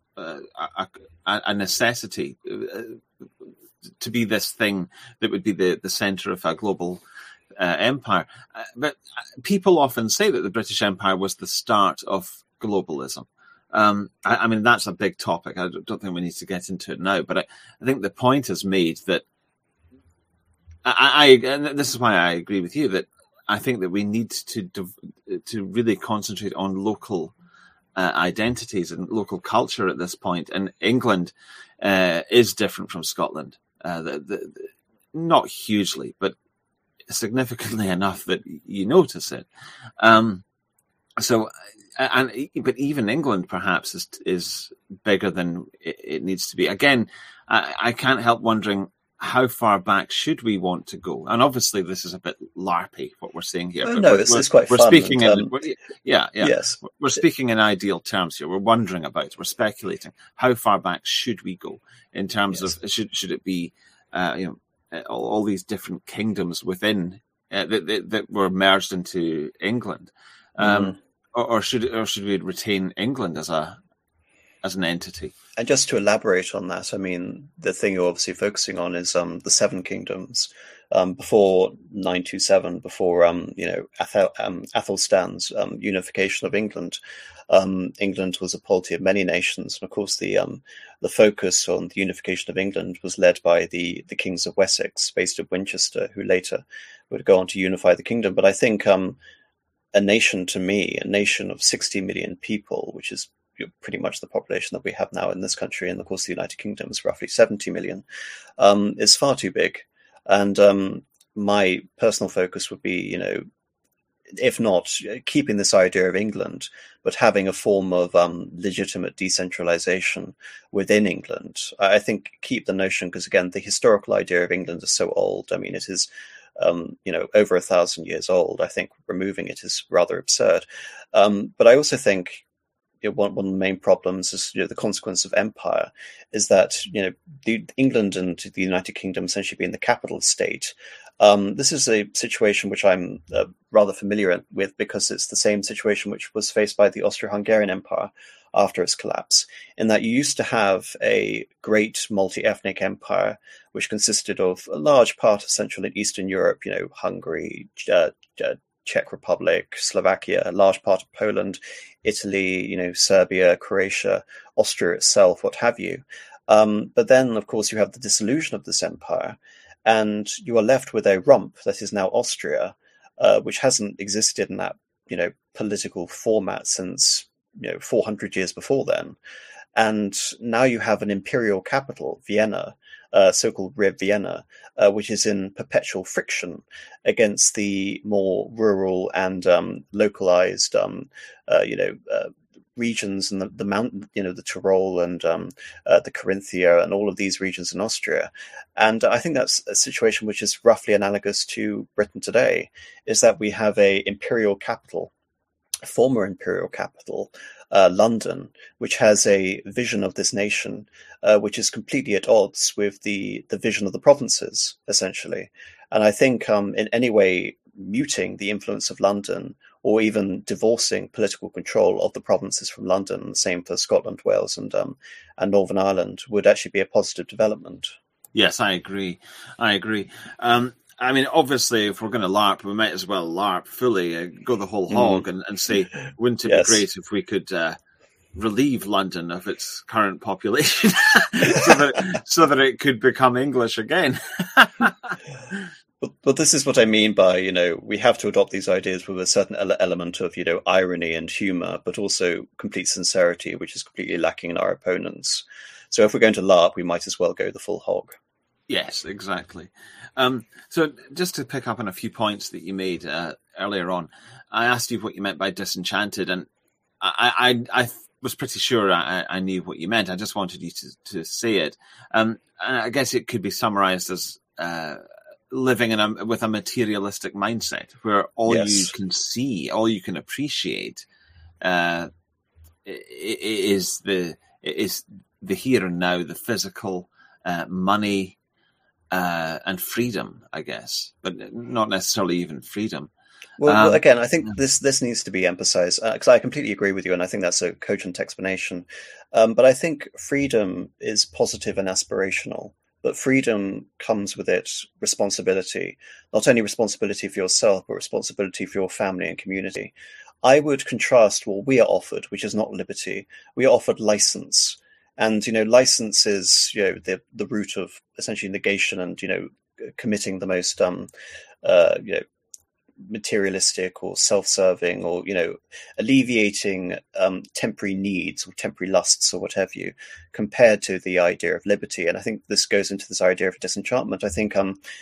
a necessity to be this thing that would be the centre of a global empire. But people often say that the British Empire was the start of globalism. I mean, that's a big topic. I don't think we need to get into it now, but I think the point is made that and this is why I agree with you, that I think that we need to really concentrate on local identities and local culture at this point. And England is different from Scotland, not hugely, but significantly enough that you notice it. But even England perhaps is bigger than it needs to be. Again, I can't help wondering, how far back should we want to go? And obviously, this is a bit larpy what we're saying here. Oh, no, it's quite fun. Speaking yes. We're speaking in ideal terms here. We're wondering about. We're speculating. How far back should we go in terms of should it be all these different kingdoms within that were merged into England, or should we retain England as an entity? And just to elaborate on that, I mean, the thing you're obviously focusing on is the Seven Kingdoms. Before 927, before Athelstan's unification of England, England was a polity of many nations, and of course the focus on the unification of England was led by the kings of Wessex, based at Winchester, who later would go on to unify the kingdom. But I think a nation of 60 million people, which is pretty much the population that we have now in this country, and of course the United Kingdom is roughly 70 million, is far too big. And my personal focus would be, if not keeping this idea of England, but having a form of legitimate decentralization within England. I think keep the notion, because again, the historical idea of England is so old. I mean, it is over 1,000 years old. I think removing it is rather absurd. But I also think one of the main problems is the consequence of empire is that England and the United Kingdom essentially being the capital state. This is a situation which I'm rather familiar with, because it's the same situation which was faced by the Austro-Hungarian Empire after its collapse, in that you used to have a great multi-ethnic empire which consisted of a large part of Central and Eastern Europe, Hungary, Czech Republic, Slovakia, a large part of Poland, Italy, Serbia, Croatia, Austria itself, what have you. But then, of course, you have the dissolution of this empire, and you are left with a rump that is now Austria, which hasn't existed in that, political format since, 400 years before then. And now you have an imperial capital, Vienna, so-called Red Vienna, which is in perpetual friction against the more rural and localized, regions and the mountain, the Tyrol and the Carinthia and all of these regions in Austria. And I think that's a situation which is roughly analogous to Britain today, is that we have a imperial capital, former imperial capital, London, which has a vision of this nation, which is completely at odds with the vision of the provinces, essentially. And I think in any way muting the influence of London or even divorcing political control of the provinces from London, the same for Scotland, Wales, and Northern Ireland, would actually be a positive development. Yes, I agree. I mean, obviously, if we're going to LARP, we might as well LARP fully, go the whole hog, and say, wouldn't it be great if we could relieve London of its current population so that it could become English again? But this is what I mean by, we have to adopt these ideas with a certain element of, irony and humor, but also complete sincerity, which is completely lacking in our opponents. So if we're going to LARP, we might as well go the full hog. Yes, exactly. So just to pick up on a few points that you made earlier on, I asked you what you meant by disenchanted, and I was pretty sure I knew what you meant. I just wanted you to say it. And I guess it could be summarized as living with a materialistic mindset, where all you can see, all you can appreciate, is the here and now, the physical, money, and freedom, I guess, but not necessarily even freedom. Well, again, I think this needs to be emphasized, because I completely agree with you, and I think that's a cogent explanation. But I think freedom is positive and aspirational. But freedom comes with it responsibility, not only responsibility for yourself, but responsibility for your family and community. I would contrast what we are offered, which is not liberty. We are offered license. And, license is, the root of essentially negation and, committing the most, materialistic or self-serving or, alleviating temporary needs or temporary lusts or what have you, compared to the idea of liberty. And I think this goes into this idea of disenchantment. I think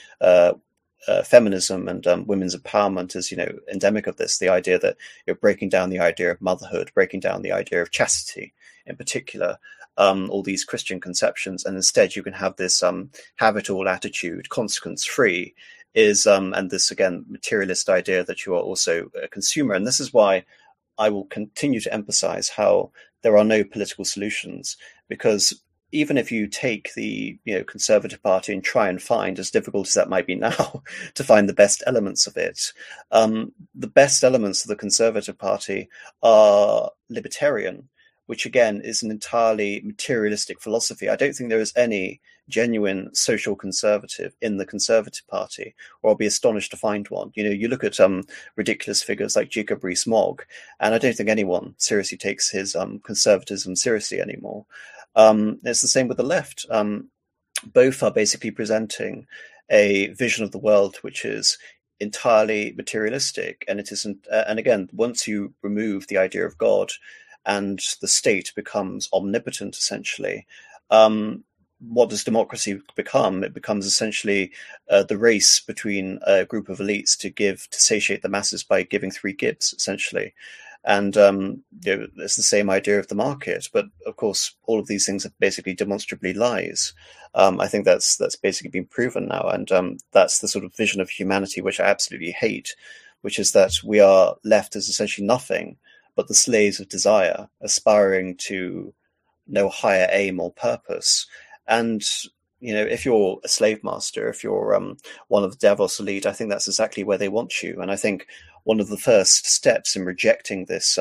feminism and women's empowerment is, endemic of this, the idea that you're breaking down the idea of motherhood, breaking down the idea of chastity in particular, all these Christian conceptions, and instead you can have this have it all attitude, consequence free, is and this again materialist idea that you are also a consumer. And this is why I will continue to emphasize how there are no political solutions, because even if you take the Conservative Party and try and find, as difficult as that might be now, to find the best elements of it, the best elements of the Conservative Party are libertarian, which again is an entirely materialistic philosophy. I don't think there is any genuine social conservative in the Conservative Party, or I'll be astonished to find one. You look at ridiculous figures like Jacob Rees-Mogg, and I don't think anyone seriously takes his conservatism seriously anymore. It's the same with the left. Both are basically presenting a vision of the world which is entirely materialistic, and it isn't. And again, once you remove the idea of God, and the state becomes omnipotent, essentially, what does democracy become? It becomes essentially the race between a group of elites to satiate the masses by giving free gifts, essentially. And it's the same idea of the market. But of course, all of these things are basically demonstrably lies. I think that's basically been proven now. And that's the sort of vision of humanity which I absolutely hate, which is that we are left as essentially nothing but the slaves of desire, aspiring to no higher aim or purpose. And, if you're a slave master, if you're one of the Davos elite, I think that's exactly where they want you. And I think one of the first steps in rejecting this,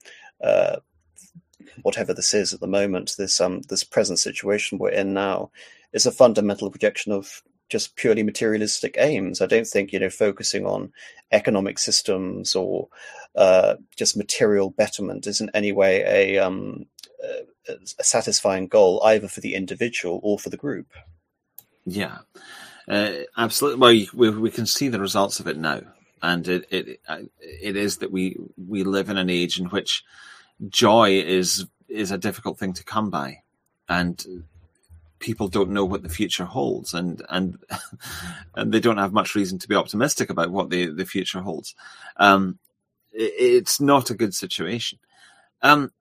whatever this is at the moment, this present situation we're in now, is a fundamental rejection of just purely materialistic aims. I don't think, focusing on economic systems or just material betterment is in any way a satisfying goal, either for the individual or for the group. Yeah, absolutely. Well, we can see the results of it now, and it is that we live in an age in which joy is a difficult thing to come by, and people don't know what the future holds, and they don't have much reason to be optimistic about what the future holds. It's not a good situation.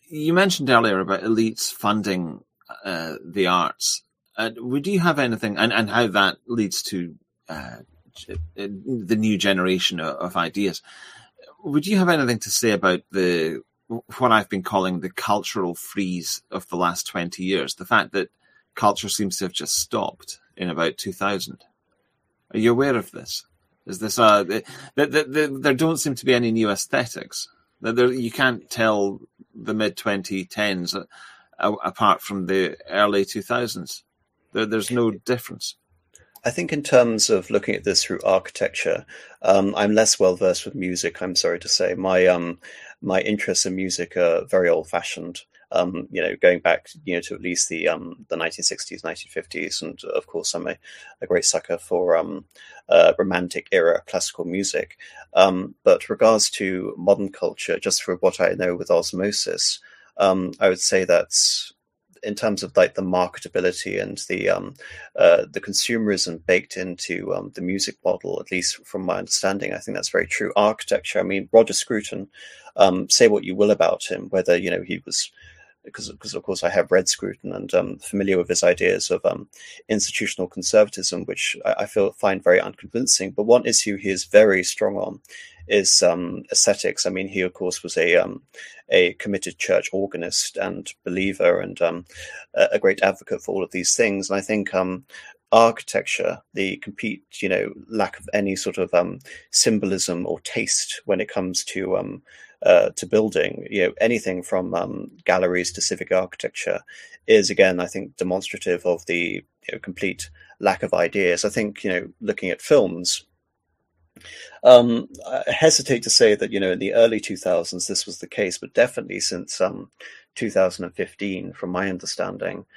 you mentioned earlier about elites funding the arts. Would you have anything, and how that leads to the new generation of ideas? Would you have anything to say about what I've been calling the cultural freeze of the last 20 years? The fact that culture seems to have just stopped in about 2000. Are you aware of this? Is this there don't seem to be any new aesthetics? You can't tell the mid-2010s apart from the early 2000s. There's no difference. I think in terms of looking at this through architecture, I'm less well versed with music. I'm sorry to say, my interests in music are very old fashioned. Going back, to at least the 1960s, 1950s, and of course, I'm a great sucker for romantic era classical music. But regards to modern culture, just for what I know with osmosis, I would say that's, in terms of like the marketability and the consumerism baked into the music model, at least from my understanding, I think that's very true. Architecture, I mean, Roger Scruton, say what you will about him, whether he was, because of course I have read Scruton and familiar with his ideas of institutional conservatism, which I find very unconvincing. But one issue he is very strong on is aesthetics. I mean, he of course was a committed church organist and believer, and a great advocate for all of these things. And I think architecture, the complete lack of any sort of symbolism or taste when it comes to building, anything from galleries to civic architecture, is again, I think, demonstrative of the complete lack of ideas. I think looking at films, I hesitate to say that in the early 2000s this was the case, but definitely since 2015, from my understanding,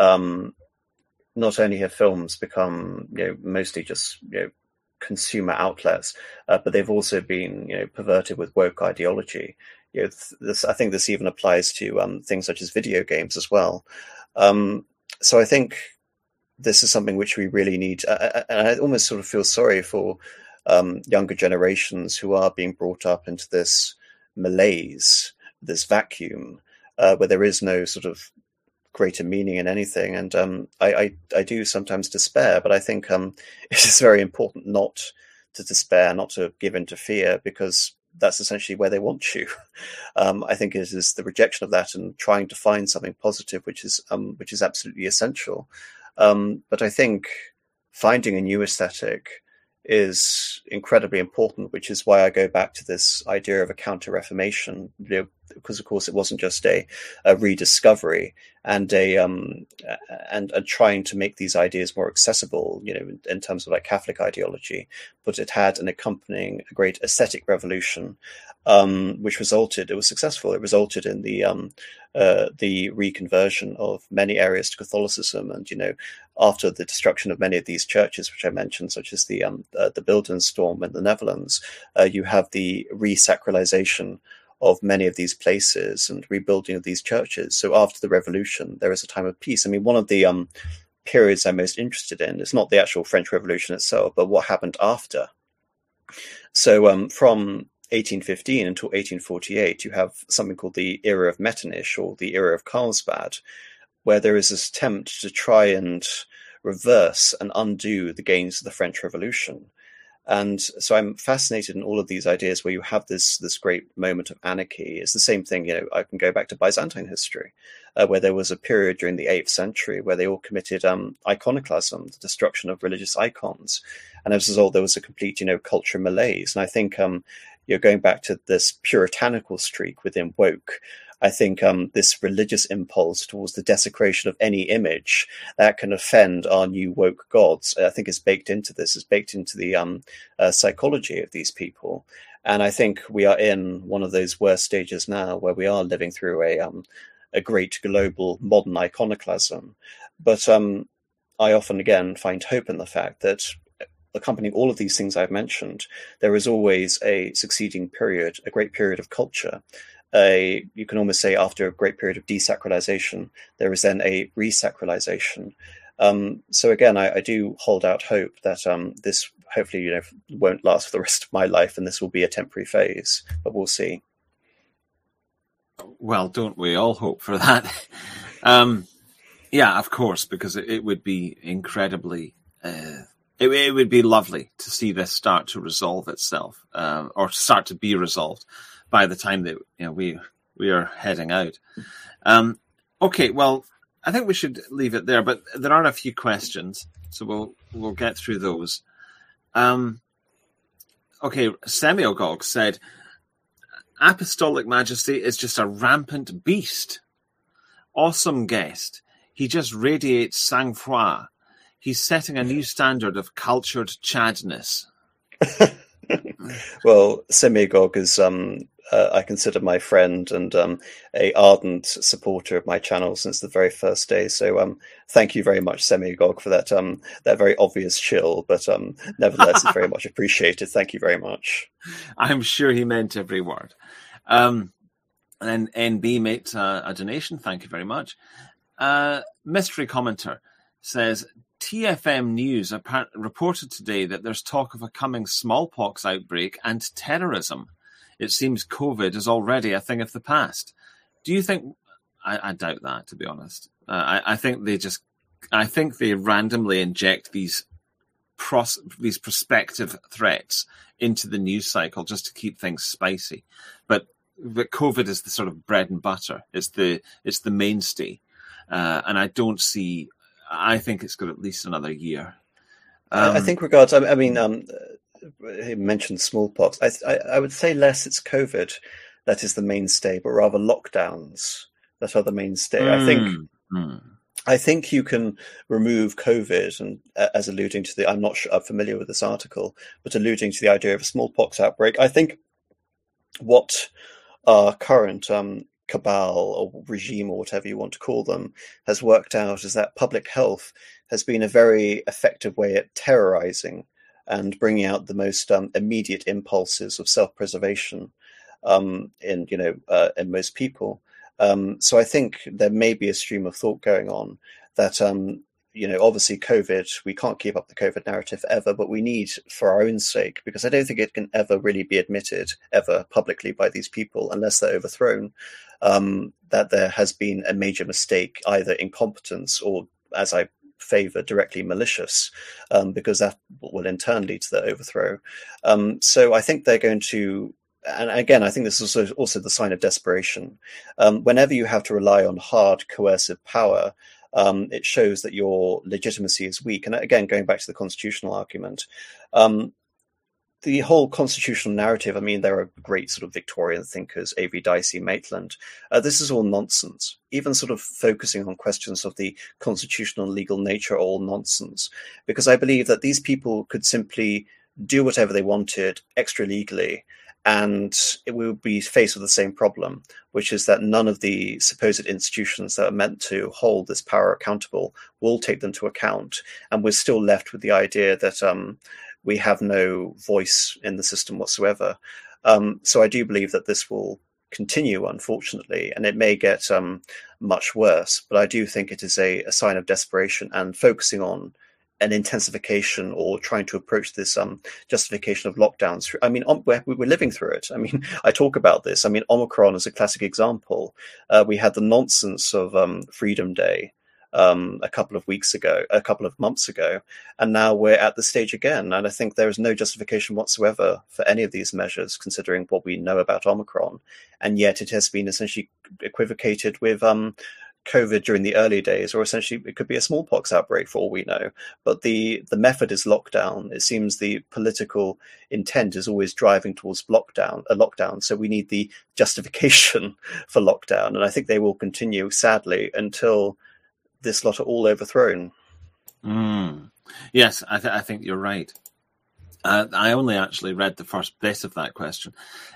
not only have films become mostly just consumer outlets, but they've also been perverted with woke ideology. I think this even applies to things such as video games as well. So I think this is something which we really need, and I almost sort of feel sorry for younger generations who are being brought up into this malaise, this vacuum, where there is no sort of greater meaning in anything. And I do sometimes despair, but I think it is very important not to despair, not to give in to fear, because that's essentially where they want you. I think it is the rejection of that and trying to find something positive, which is absolutely essential. But I think finding a new aesthetic is incredibly important, which is why I go back to this idea of a counter-reformation, because of course it wasn't just a rediscovery and trying to make these ideas more accessible, in terms of like Catholic ideology, but it had an accompanying great aesthetic revolution, which resulted, it was successful. It resulted in the reconversion of many areas to Catholicism, and after the destruction of many of these churches, which I mentioned, such as the Beeldenstorm in the Netherlands, you have the resacralization of many of these places and rebuilding of these churches. So after the revolution, there is a time of peace. I mean, one of the periods I'm most interested in is not the actual French Revolution itself, but what happened after. So from 1815 until 1848, you have something called the era of Metternich, or the era of Carlsbad, where there is this attempt to try and reverse and undo the gains of the French Revolution. And so I'm fascinated in all of these ideas where you have this great moment of anarchy. It's the same thing, I can go back to Byzantine history, where there was a period during the 8th century where they all committed iconoclasm, the destruction of religious icons. And as a result, there was a complete, culture malaise. And I think you're going back to this puritanical streak within woke. I think this religious impulse towards the desecration of any image that can offend our new woke gods, I think is baked into this, is baked into the psychology of these people. And I think we are in one of those worst stages now where we are living through a great global modern iconoclasm. But I often, again, find hope in the fact that accompanying all of these things I've mentioned, there is always a succeeding period, a great period of culture. You can almost say after a great period of desacralization, there is then a resacralization. So again, I do hold out hope that this hopefully won't last for the rest of my life, and this will be a temporary phase, but we'll see. Well, don't we all hope for that? Yeah, of course, because it would be incredibly. It would be lovely to see this start to resolve itself, or start to be resolved by the time that we are heading out. Okay, well, I think we should leave it there. But there are a few questions, so we'll get through those. Okay, Semiogog said, Apostolic Majesty is just a rampant beast. Awesome guest. He just radiates sang-froid. He's setting a new standard of cultured chadness. Well, Semiogog is, I consider my friend and a ardent supporter of my channel since the very first day. So thank you very much, Semiogog, for that very obvious chill. But nevertheless, it's very much appreciated. Thank you very much. I'm sure he meant every word. And then NB made a donation. Thank you very much. Mystery commenter says, TFM News reported today that there's talk of a coming smallpox outbreak and terrorism. It seems COVID is already a thing of the past. Do you think? I doubt that, to be honest. I think they randomly inject these prospective threats into the news cycle just to keep things spicy. But COVID is the sort of bread and butter. It's the mainstay, and I don't see. I think it's got at least another year. I think regards. I mean, he mentioned smallpox. I would say less it's COVID that is the mainstay, but rather lockdowns that are the mainstay. I think you can remove COVID, and as alluding to I'm not sure I'm familiar with this article, but alluding to the idea of a smallpox outbreak. I think what our current cabal or regime or whatever you want to call them has worked out is that public health has been a very effective way at terrorizing and bringing out the most immediate impulses of self-preservation in most people. So I think there may be a stream of thought going on that obviously COVID, we can't keep up the COVID narrative ever, but we need, for our own sake, because I don't think it can ever really be admitted ever publicly by these people unless they're overthrown, that there has been a major mistake, either incompetence or, as I favor, directly malicious, because that will in turn lead to their overthrow. So I think they're going to, and again, I think this is also the sign of desperation. Whenever you have to rely on hard coercive power, it shows that your legitimacy is weak. And again, going back to the constitutional argument, the whole constitutional narrative, I mean, there are great sort of Victorian thinkers, A.V. Dicey, Maitland. This is all nonsense. Even sort of focusing on questions of the constitutional and legal nature are all nonsense. Because I believe that these people could simply do whatever they wanted extra legally, and it would be faced with the same problem, which is that none of the supposed institutions that are meant to hold this power accountable will take them to account. And we're still left with the idea that we have no voice in the system whatsoever. So I do believe that this will continue, unfortunately, and it may get much worse. But I do think it is a sign of desperation and focusing on an intensification or trying to approach this justification of lockdowns. I mean, we're living through it. I mean, I talk about this. I mean, Omicron is a classic example. We had the nonsense of Freedom Day a couple of months ago, and now we're at the stage again. And I think there is no justification whatsoever for any of these measures, considering what we know about Omicron. And yet it has been essentially equivocated with COVID during the early days, or essentially it could be a smallpox outbreak for all we know. But the method is lockdown. It seems the political intent is always driving towards lockdown. So we need the justification for lockdown. And I think they will continue, sadly, until this lot are all overthrown. Yes, I think you're right. I only actually read the first bit of that question.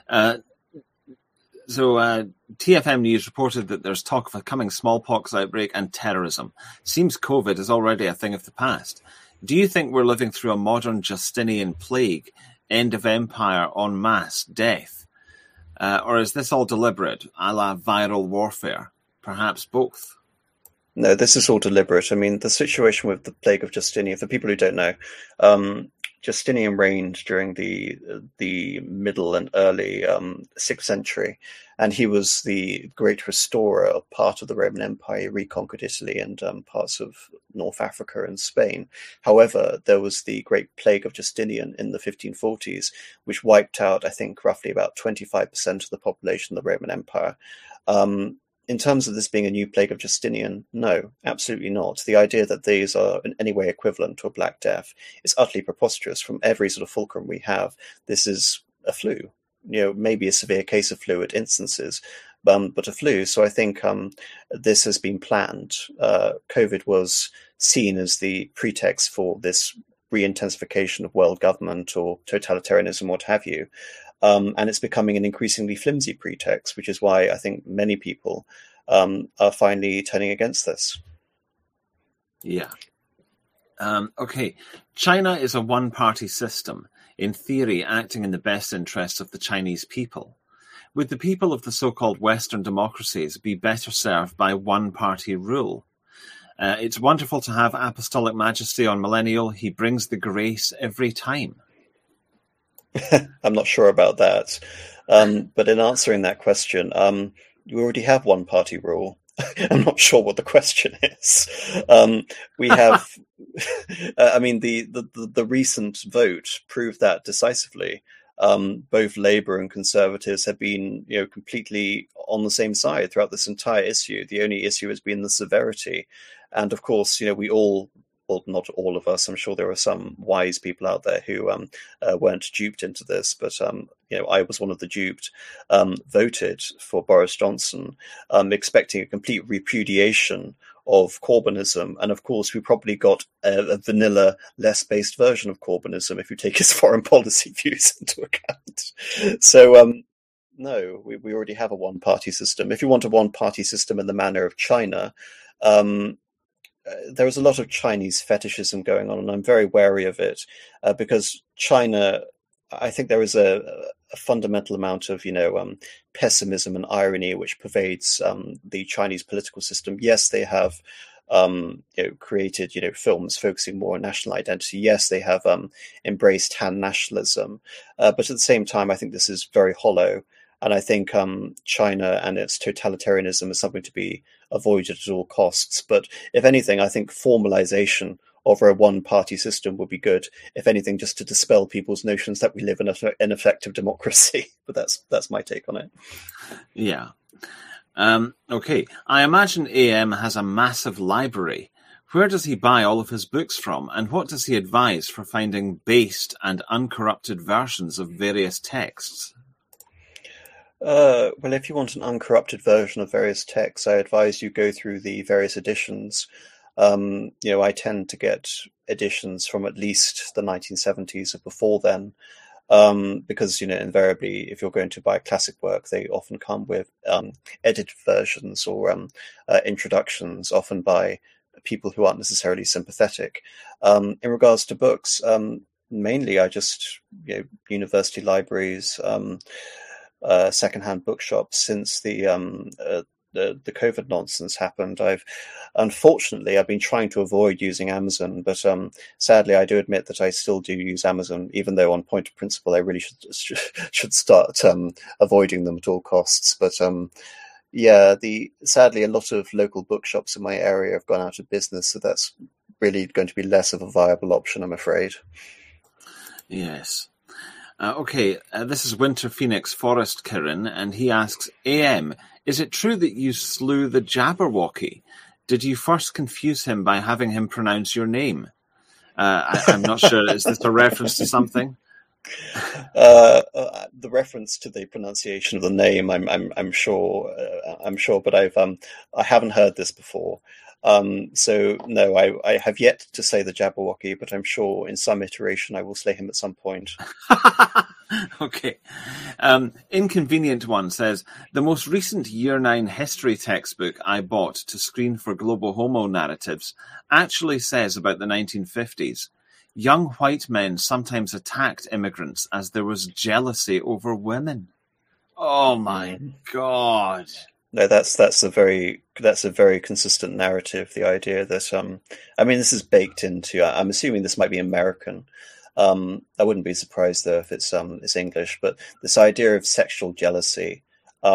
So TFM News reported that there's talk of a coming smallpox outbreak and terrorism. Seems COVID is already a thing of the past. Do you think we're living through a modern Justinian plague, end of empire, en masse, death? Or is this all deliberate, a la viral warfare? Perhaps both? No, this is all deliberate. I mean, the situation with the plague of Justinian, for people who don't know, Justinian reigned during the middle and early 6th century, and he was the great restorer of part of the Roman Empire. He reconquered Italy and parts of North Africa and Spain. However, there was the Great Plague of Justinian in the 1540s, which wiped out, I think, roughly about 25% of the population of the Roman Empire. In terms of this being a new plague of Justinian, no, absolutely not. The idea that these are in any way equivalent to a Black Death is utterly preposterous. From every sort of fulcrum we have, this is a flu. Maybe a severe case of flu at instances, but a flu. So I think this has been planned. COVID was seen as the pretext for this re-intensification of world government or totalitarianism, what have you. And it's becoming an increasingly flimsy pretext, which is why I think many people are finally turning against this. Yeah. Okay. China is a one-party system, in theory acting in the best interests of the Chinese people. Would the people of the so-called Western democracies be better served by one-party rule? It's wonderful to have Apostolic Majesty on Millennial. He brings the grace every time. I'm not sure about that. But in answering that question, we already have one party rule. I'm not sure what the question is. We have, I mean, the recent vote proved that decisively. Both Labour and Conservatives have been, completely on the same side throughout this entire issue. The only issue has been the severity. And of course, we all, well, not all of us, I'm sure there are some wise people out there who weren't duped into this, but I was one of the duped, voted for Boris Johnson, expecting a complete repudiation of Corbynism. And of course, we probably got a vanilla, less based version of Corbynism if you take his foreign policy views into account. So, no, we already have a one-party system. If you want a one-party system in the manner of China, there is a lot of Chinese fetishism going on, and I'm very wary of it because China, I think there is a fundamental amount of, pessimism and irony which pervades the Chinese political system. Yes, they have created, films focusing more on national identity. Yes, they have embraced Han nationalism, but at the same time, I think this is very hollow. And I think China and its totalitarianism is something to be avoided at all costs. But if anything, I think formalization of a one-party system would be good. If anything, just to dispel people's notions that we live in an effective democracy. But that's my take on it. Yeah. Okay. I imagine AM has a massive library. Where does he buy all of his books from? And what does he advise for finding based and uncorrupted versions of various texts? Well, if you want an uncorrupted version of various texts, I advise you go through the various editions. I tend to get editions from at least the 1970s or before then, because, invariably, if you're going to buy classic work, they often come with edited versions or introductions, often by people who aren't necessarily sympathetic. In regards to books, mainly I just, university libraries, secondhand bookshops. Since the COVID nonsense happened, unfortunately I've been trying to avoid using Amazon, but sadly I do admit that I still do use Amazon, even though on point of principle I really should start avoiding them at all costs. But sadly a lot of local bookshops in my area have gone out of business, so that's really going to be less of a viable option, I'm afraid. Yes. Okay, this is Winter Phoenix Forest Kirin, and he asks, AM, is it true that you slew the Jabberwocky? Did you first confuse him by having him pronounce your name? I'm not sure. Is this a reference to something? The reference to the pronunciation of the name, I'm sure, but I haven't heard this before. So no, I have yet to slay the Jabberwocky, but I'm sure in some iteration I will slay him at some point. Okay. Inconvenient One says, the most recent Year 9 history textbook I bought to screen for Global Homo narratives actually says about the 1950s. Young white men sometimes attacked immigrants as there was jealousy over women. Oh my God. No, that's a very consistent narrative. The idea that this is baked into. I'm assuming this might be American, I wouldn't be surprised though if it's English, but this idea of sexual jealousy,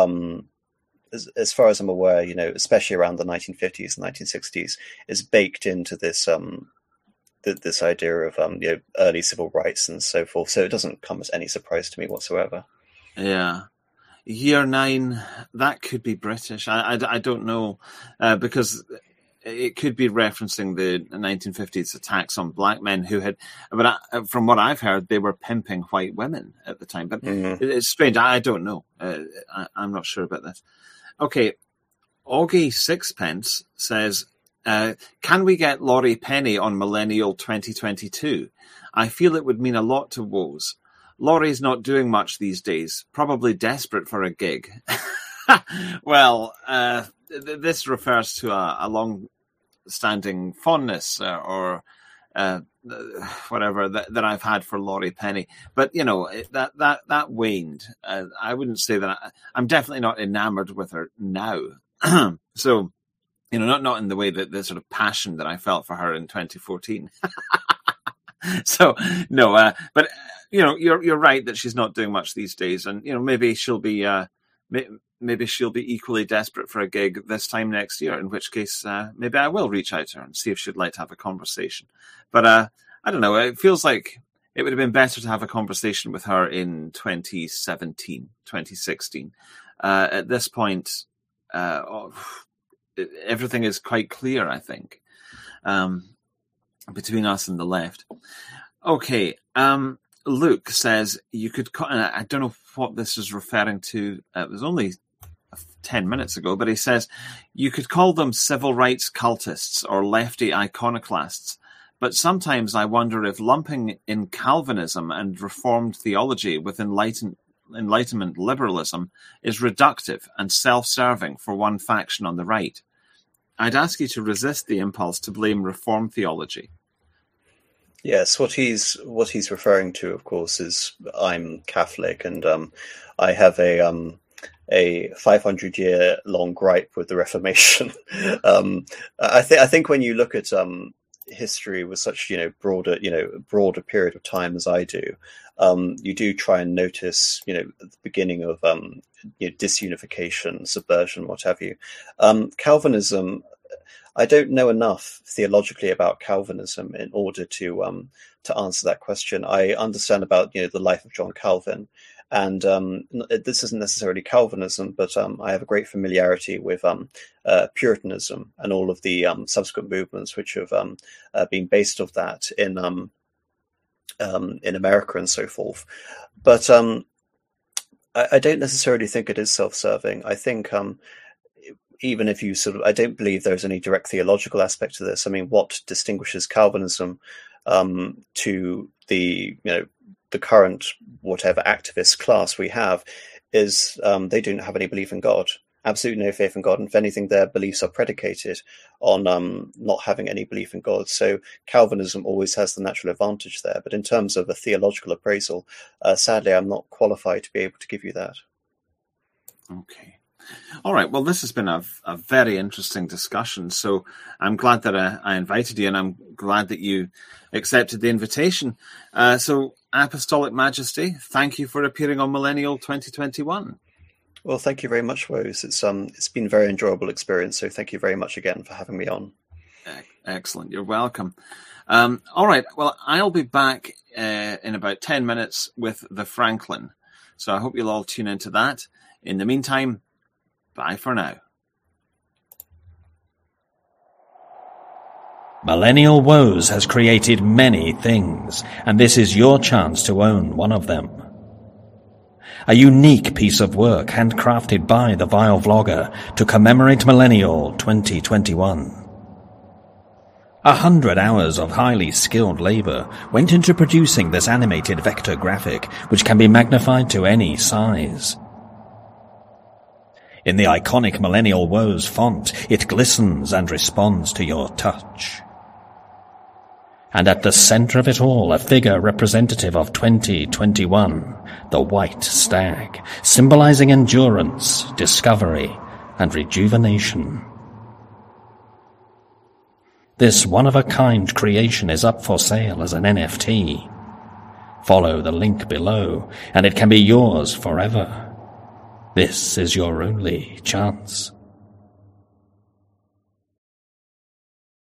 as far as I'm aware, especially around the 1950s and 1960s, is baked into this this idea of early civil rights and so forth. So it doesn't come as any surprise to me whatsoever. Yeah. Year 9, that could be British. I don't know, because it could be referencing the 1950s attacks on black men who had, but from what I've heard, they were pimping white women at the time. But it's strange. I don't know. I'm not sure about this. Okay. Augie Sixpence says, can we get Laurie Penny on Millennial 2022? I feel it would mean a lot to Woes. Laurie's not doing much these days, probably desperate for a gig. Well, this refers to a long-standing fondness or whatever that I've had for Laurie Penny. But, that waned. I wouldn't say that. I'm definitely not enamored with her now. So, not in the way that the sort of passion that I felt for her in 2014. So, no, but... you're right that she's not doing much these days, and maybe she'll be equally desperate for a gig this time next year. In which case, maybe I will reach out to her and see if she'd like to have a conversation. But I don't know. It feels like it would have been better to have a conversation with her in 2017, 2016. At this point, everything is quite clear, I think, between us and the left. Okay. Luke says you could, I don't know what this is referring to. It was only 10 minutes ago, but he says you could call them civil rights cultists or lefty iconoclasts. But sometimes I wonder if lumping in Calvinism and Reformed theology with Enlightenment liberalism is reductive and self-serving for one faction on the right. I'd ask you to resist the impulse to blame Reformed theology. Yes, what he's referring to, of course, is I'm Catholic, and I have a 500-year-long gripe with the Reformation. I think when you look at history with such broader period of time as I do, you do try and notice the beginning of disunification, subversion, what have you. Calvinism. I don't know enough theologically about Calvinism in order to answer that question. I understand about the life of John Calvin, and this isn't necessarily Calvinism, but I have a great familiarity with Puritanism and all of the subsequent movements which have been based off that in America and so forth. But I don't necessarily think it is self-serving. I think. Even if you I don't believe there's any direct theological aspect to this. I mean, what distinguishes Calvinism to the current whatever activist class we have is they don't have any belief in God, absolutely no faith in God. And if anything, their beliefs are predicated on not having any belief in God. So Calvinism always has the natural advantage there. But in terms of a theological appraisal, sadly, I'm not qualified to be able to give you that. Okay. All right. Well, this has been a very interesting discussion. So I'm glad that I invited you, and I'm glad that you accepted the invitation. So Apostolic Majesty, thank you for appearing on Millennial 2021. Well, thank you very much, Woes. It's been a very enjoyable experience. So thank you very much again for having me on. Excellent. You're welcome. All right. Well, I'll be back in about 10 minutes with the Franklin. So I hope you'll all tune into that. In the meantime, bye for now. Millennial Woes has created many things, and this is your chance to own one of them. A unique piece of work handcrafted by the Vile Vlogger to commemorate Millennial 2021. 100 hours of highly skilled labor went into producing this animated vector graphic, which can be magnified to any size. In the iconic Millennial Woes font, it glistens and responds to your touch. And at the center of it all, a figure representative of 2021, the White Stag, symbolizing endurance, discovery, and rejuvenation. This one-of-a-kind creation is up for sale as an NFT. Follow the link below, and it can be yours forever. This is your only chance.